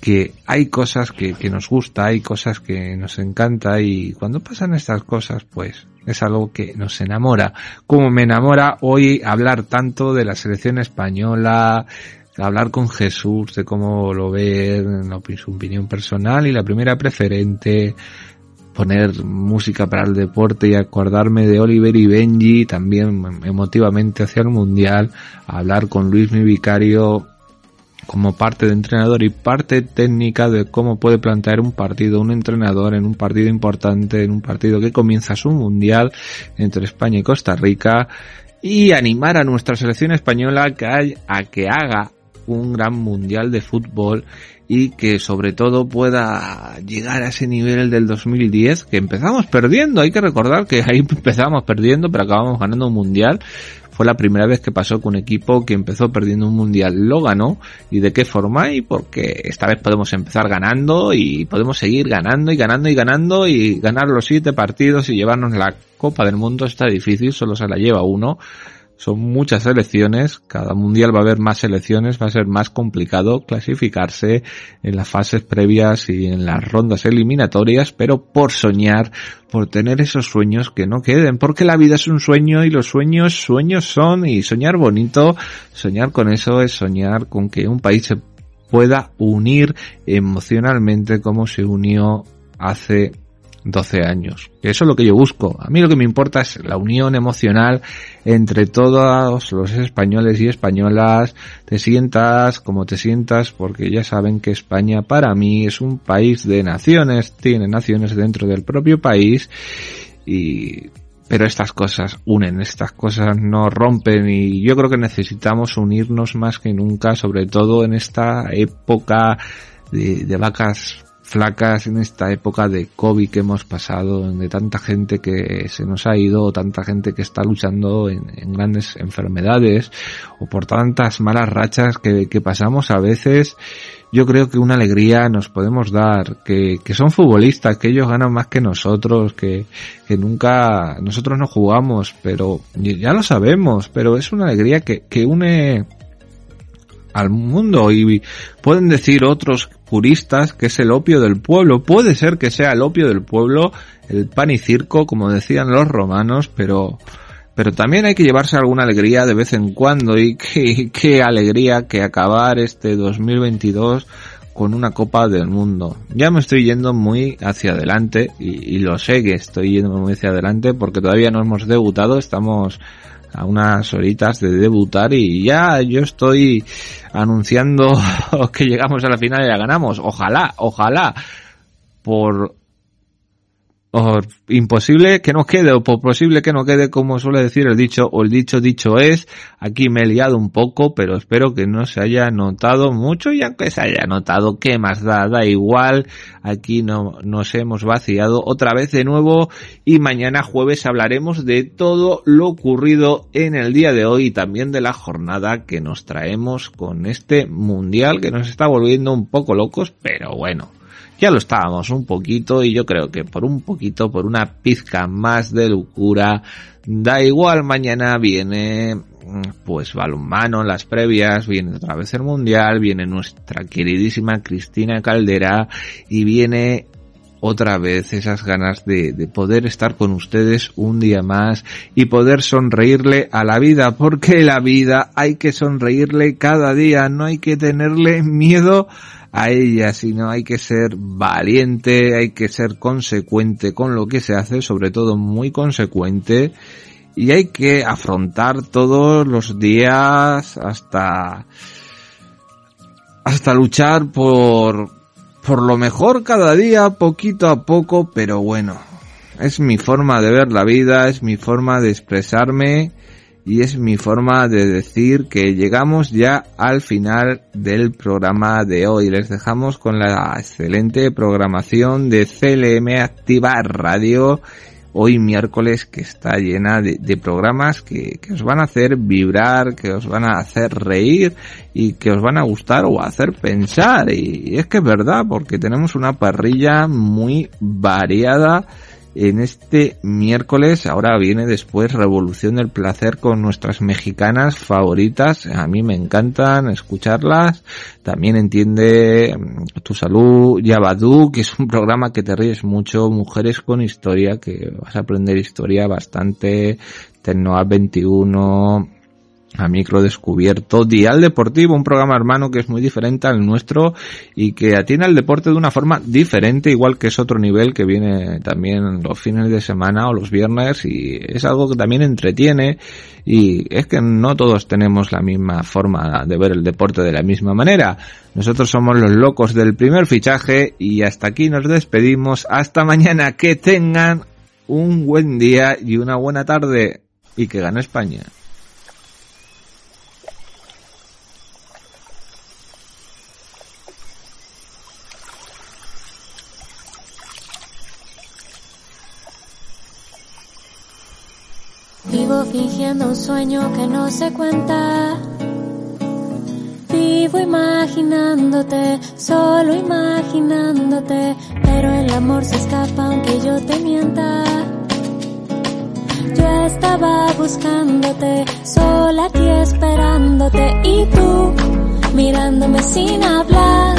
que hay cosas que nos gusta, hay cosas que nos encanta, y cuando pasan estas cosas, pues es algo que nos enamora. Como me enamora hoy hablar tanto de la selección española, hablar con Jesús de cómo lo ve, su opinión personal y la primera preferente, poner música para el deporte y acordarme de Oliver y Benji, también emotivamente hacia el Mundial, hablar con Luis, mi vicario, como parte de entrenador y parte técnica de cómo puede plantear un partido un entrenador en un partido importante, en un partido que comienza su Mundial entre España y Costa Rica, y animar a nuestra selección española a que haga un gran Mundial de fútbol y que sobre todo pueda llegar a ese nivel del 2010 que empezamos perdiendo. Hay que recordar que ahí empezamos perdiendo pero acabamos ganando un Mundial. Fue la primera vez que pasó que un equipo que empezó perdiendo un Mundial lo ganó. ¿Y de qué forma? Y porque esta vez podemos empezar ganando y podemos seguir ganando y ganando y ganando y ganar los 7 partidos y llevarnos la Copa del Mundo. Está difícil, solo se la lleva uno. Son muchas selecciones, cada mundial va a haber más selecciones, va a ser más complicado clasificarse en las fases previas y en las rondas eliminatorias, pero por soñar, por tener esos sueños que no queden, porque la vida es un sueño y los sueños son, y soñar bonito, soñar con eso es soñar con que un país se pueda unir emocionalmente como se unió hace 12 años. Eso es lo que yo busco. A mí lo que me importa es la unión emocional entre todos los españoles y españolas. Te sientas como te sientas, porque ya saben que España para mí es un país de naciones, tiene naciones dentro del propio país, pero estas cosas unen, estas cosas no rompen, y yo creo que necesitamos unirnos más que nunca, sobre todo en esta época de vacas flacas, en esta época de COVID que hemos pasado, de tanta gente que se nos ha ido, tanta gente que está luchando en grandes enfermedades, o por tantas malas rachas que pasamos a veces. Yo creo que una alegría nos podemos dar, que son futbolistas, que ellos ganan más que nosotros, que nunca, nosotros no jugamos, pero ya lo sabemos, pero es una alegría que une al mundo, y pueden decir otros puristas que es el opio del pueblo. Puede ser que sea el opio del pueblo, el pan y circo, como decían los romanos, pero también hay que llevarse alguna alegría de vez en cuando, y qué alegría que acabar este 2022 con una Copa del Mundo. Ya me estoy yendo muy hacia adelante, y lo sé que estoy yendo muy hacia adelante porque todavía no hemos debutado, estamos a unas horitas de debutar, y ya yo estoy anunciando que llegamos a la final y la ganamos. Ojalá, por imposible que no quede, o por posible que no quede, como suele decir el dicho, o el dicho es. Aquí me he liado un poco, pero espero que no se haya notado mucho, y aunque se haya notado, ¿qué más da? Da igual, aquí no nos hemos vaciado otra vez de nuevo, y mañana jueves hablaremos de todo lo ocurrido en el día de hoy, y también de la jornada que nos traemos con este mundial que nos está volviendo un poco locos, pero bueno, ya lo estábamos un poquito, y yo creo que por una pizca más de locura, da igual. Mañana viene pues balonmano, las previas, viene otra vez el mundial, viene nuestra queridísima Cristina Caldera, y viene otra vez esas ganas de poder estar con ustedes un día más y poder sonreírle a la vida, porque la vida hay que sonreírle cada día, no hay que tenerle miedo a ella, sino hay que ser valiente, hay que ser consecuente con lo que se hace, sobre todo muy consecuente, y hay que afrontar todos los días hasta luchar por lo mejor cada día, poquito a poco, pero bueno, es mi forma de ver la vida, es mi forma de expresarme, y es mi forma de decir que llegamos ya al final del programa de hoy. Les dejamos con la excelente programación de CLM Activa Radio, hoy miércoles, que está llena de programas que os van a hacer vibrar, que os van a hacer reír y que os van a gustar o a hacer pensar. Y es que es verdad, porque tenemos una parrilla muy variada en este miércoles. Ahora viene después Revolución del Placer con nuestras mexicanas favoritas. A mí me encantan escucharlas. También Entiende tu Salud, Yabadú, que es un programa que te ríes mucho. Mujeres con Historia, que vas a aprender historia bastante. Tecnoa 21, a Micro Descubierto, Dial Deportivo, un programa hermano que es muy diferente al nuestro y que atiende al deporte de una forma diferente, igual que es otro nivel que viene también los fines de semana o los viernes, y es algo que también entretiene. Y es que no todos tenemos la misma forma de ver el deporte de la misma manera. Nosotros somos los locos del Primer Fichaje y hasta aquí nos despedimos. Hasta mañana, que tengan un buen día y una buena tarde y que gane España. Vivo fingiendo un sueño que no se cuenta. Vivo imaginándote, solo imaginándote, pero el amor se escapa aunque yo te mienta. Yo estaba buscándote, sola aquí esperándote, y tú mirándome sin hablar,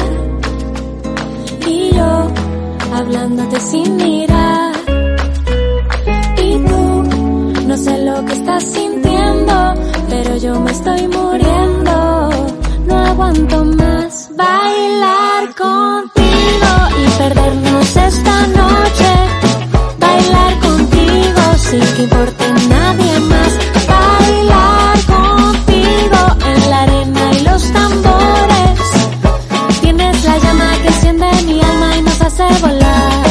y yo hablándote sin mirar. Y tú no sé lo que estás sintiendo, pero yo me estoy muriendo. No aguanto más bailar contigo y perdernos esta noche. Bailar contigo sin que importe nadie más. Bailar contigo en la arena y los tambores. Tienes la llama que enciende mi alma y nos hace volar.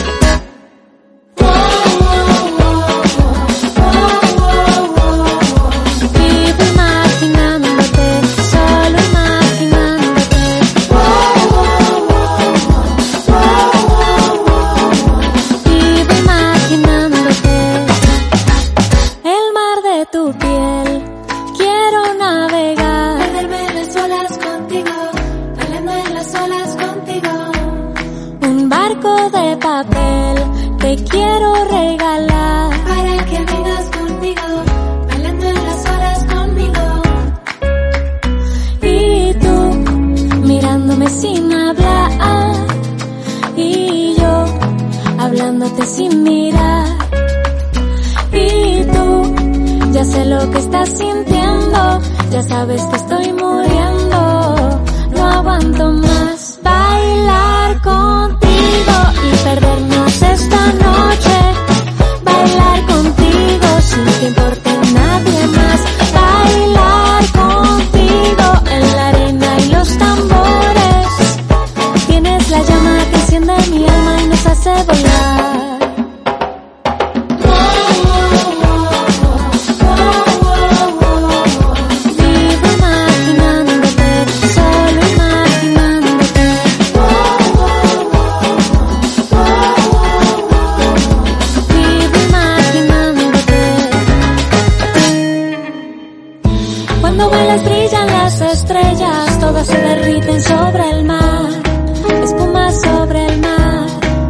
Te quiero regalar para que vengas conmigo, bailando en las olas conmigo. Y tú mirándome sin hablar, y yo hablándote sin mirar. Y tú ya sé lo que estás sintiendo, ya sabes que estoy muriendo. No aguanto más bailar contigo y perdernos esta noche. Bailar contigo sin que importe nadie más. Bailar contigo en la arena y los tambores. Tienes la llama que enciende mi alma y nos hace volar. Estrellas todas se derriten sobre el mar, espuma sobre el mar.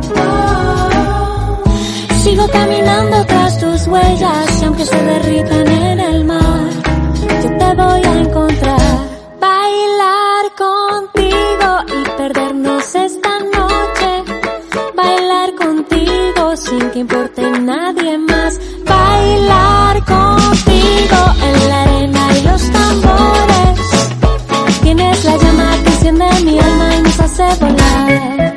Sigo caminando tras tus huellas y aunque se derritan en el mar, yo te voy a encontrar. Bailar contigo y perdernos esta noche. Bailar contigo sin que importe nadie más. Bailar contigo en la arena y los tambores. Tienes la llama que enciende mi alma y nos hace volar.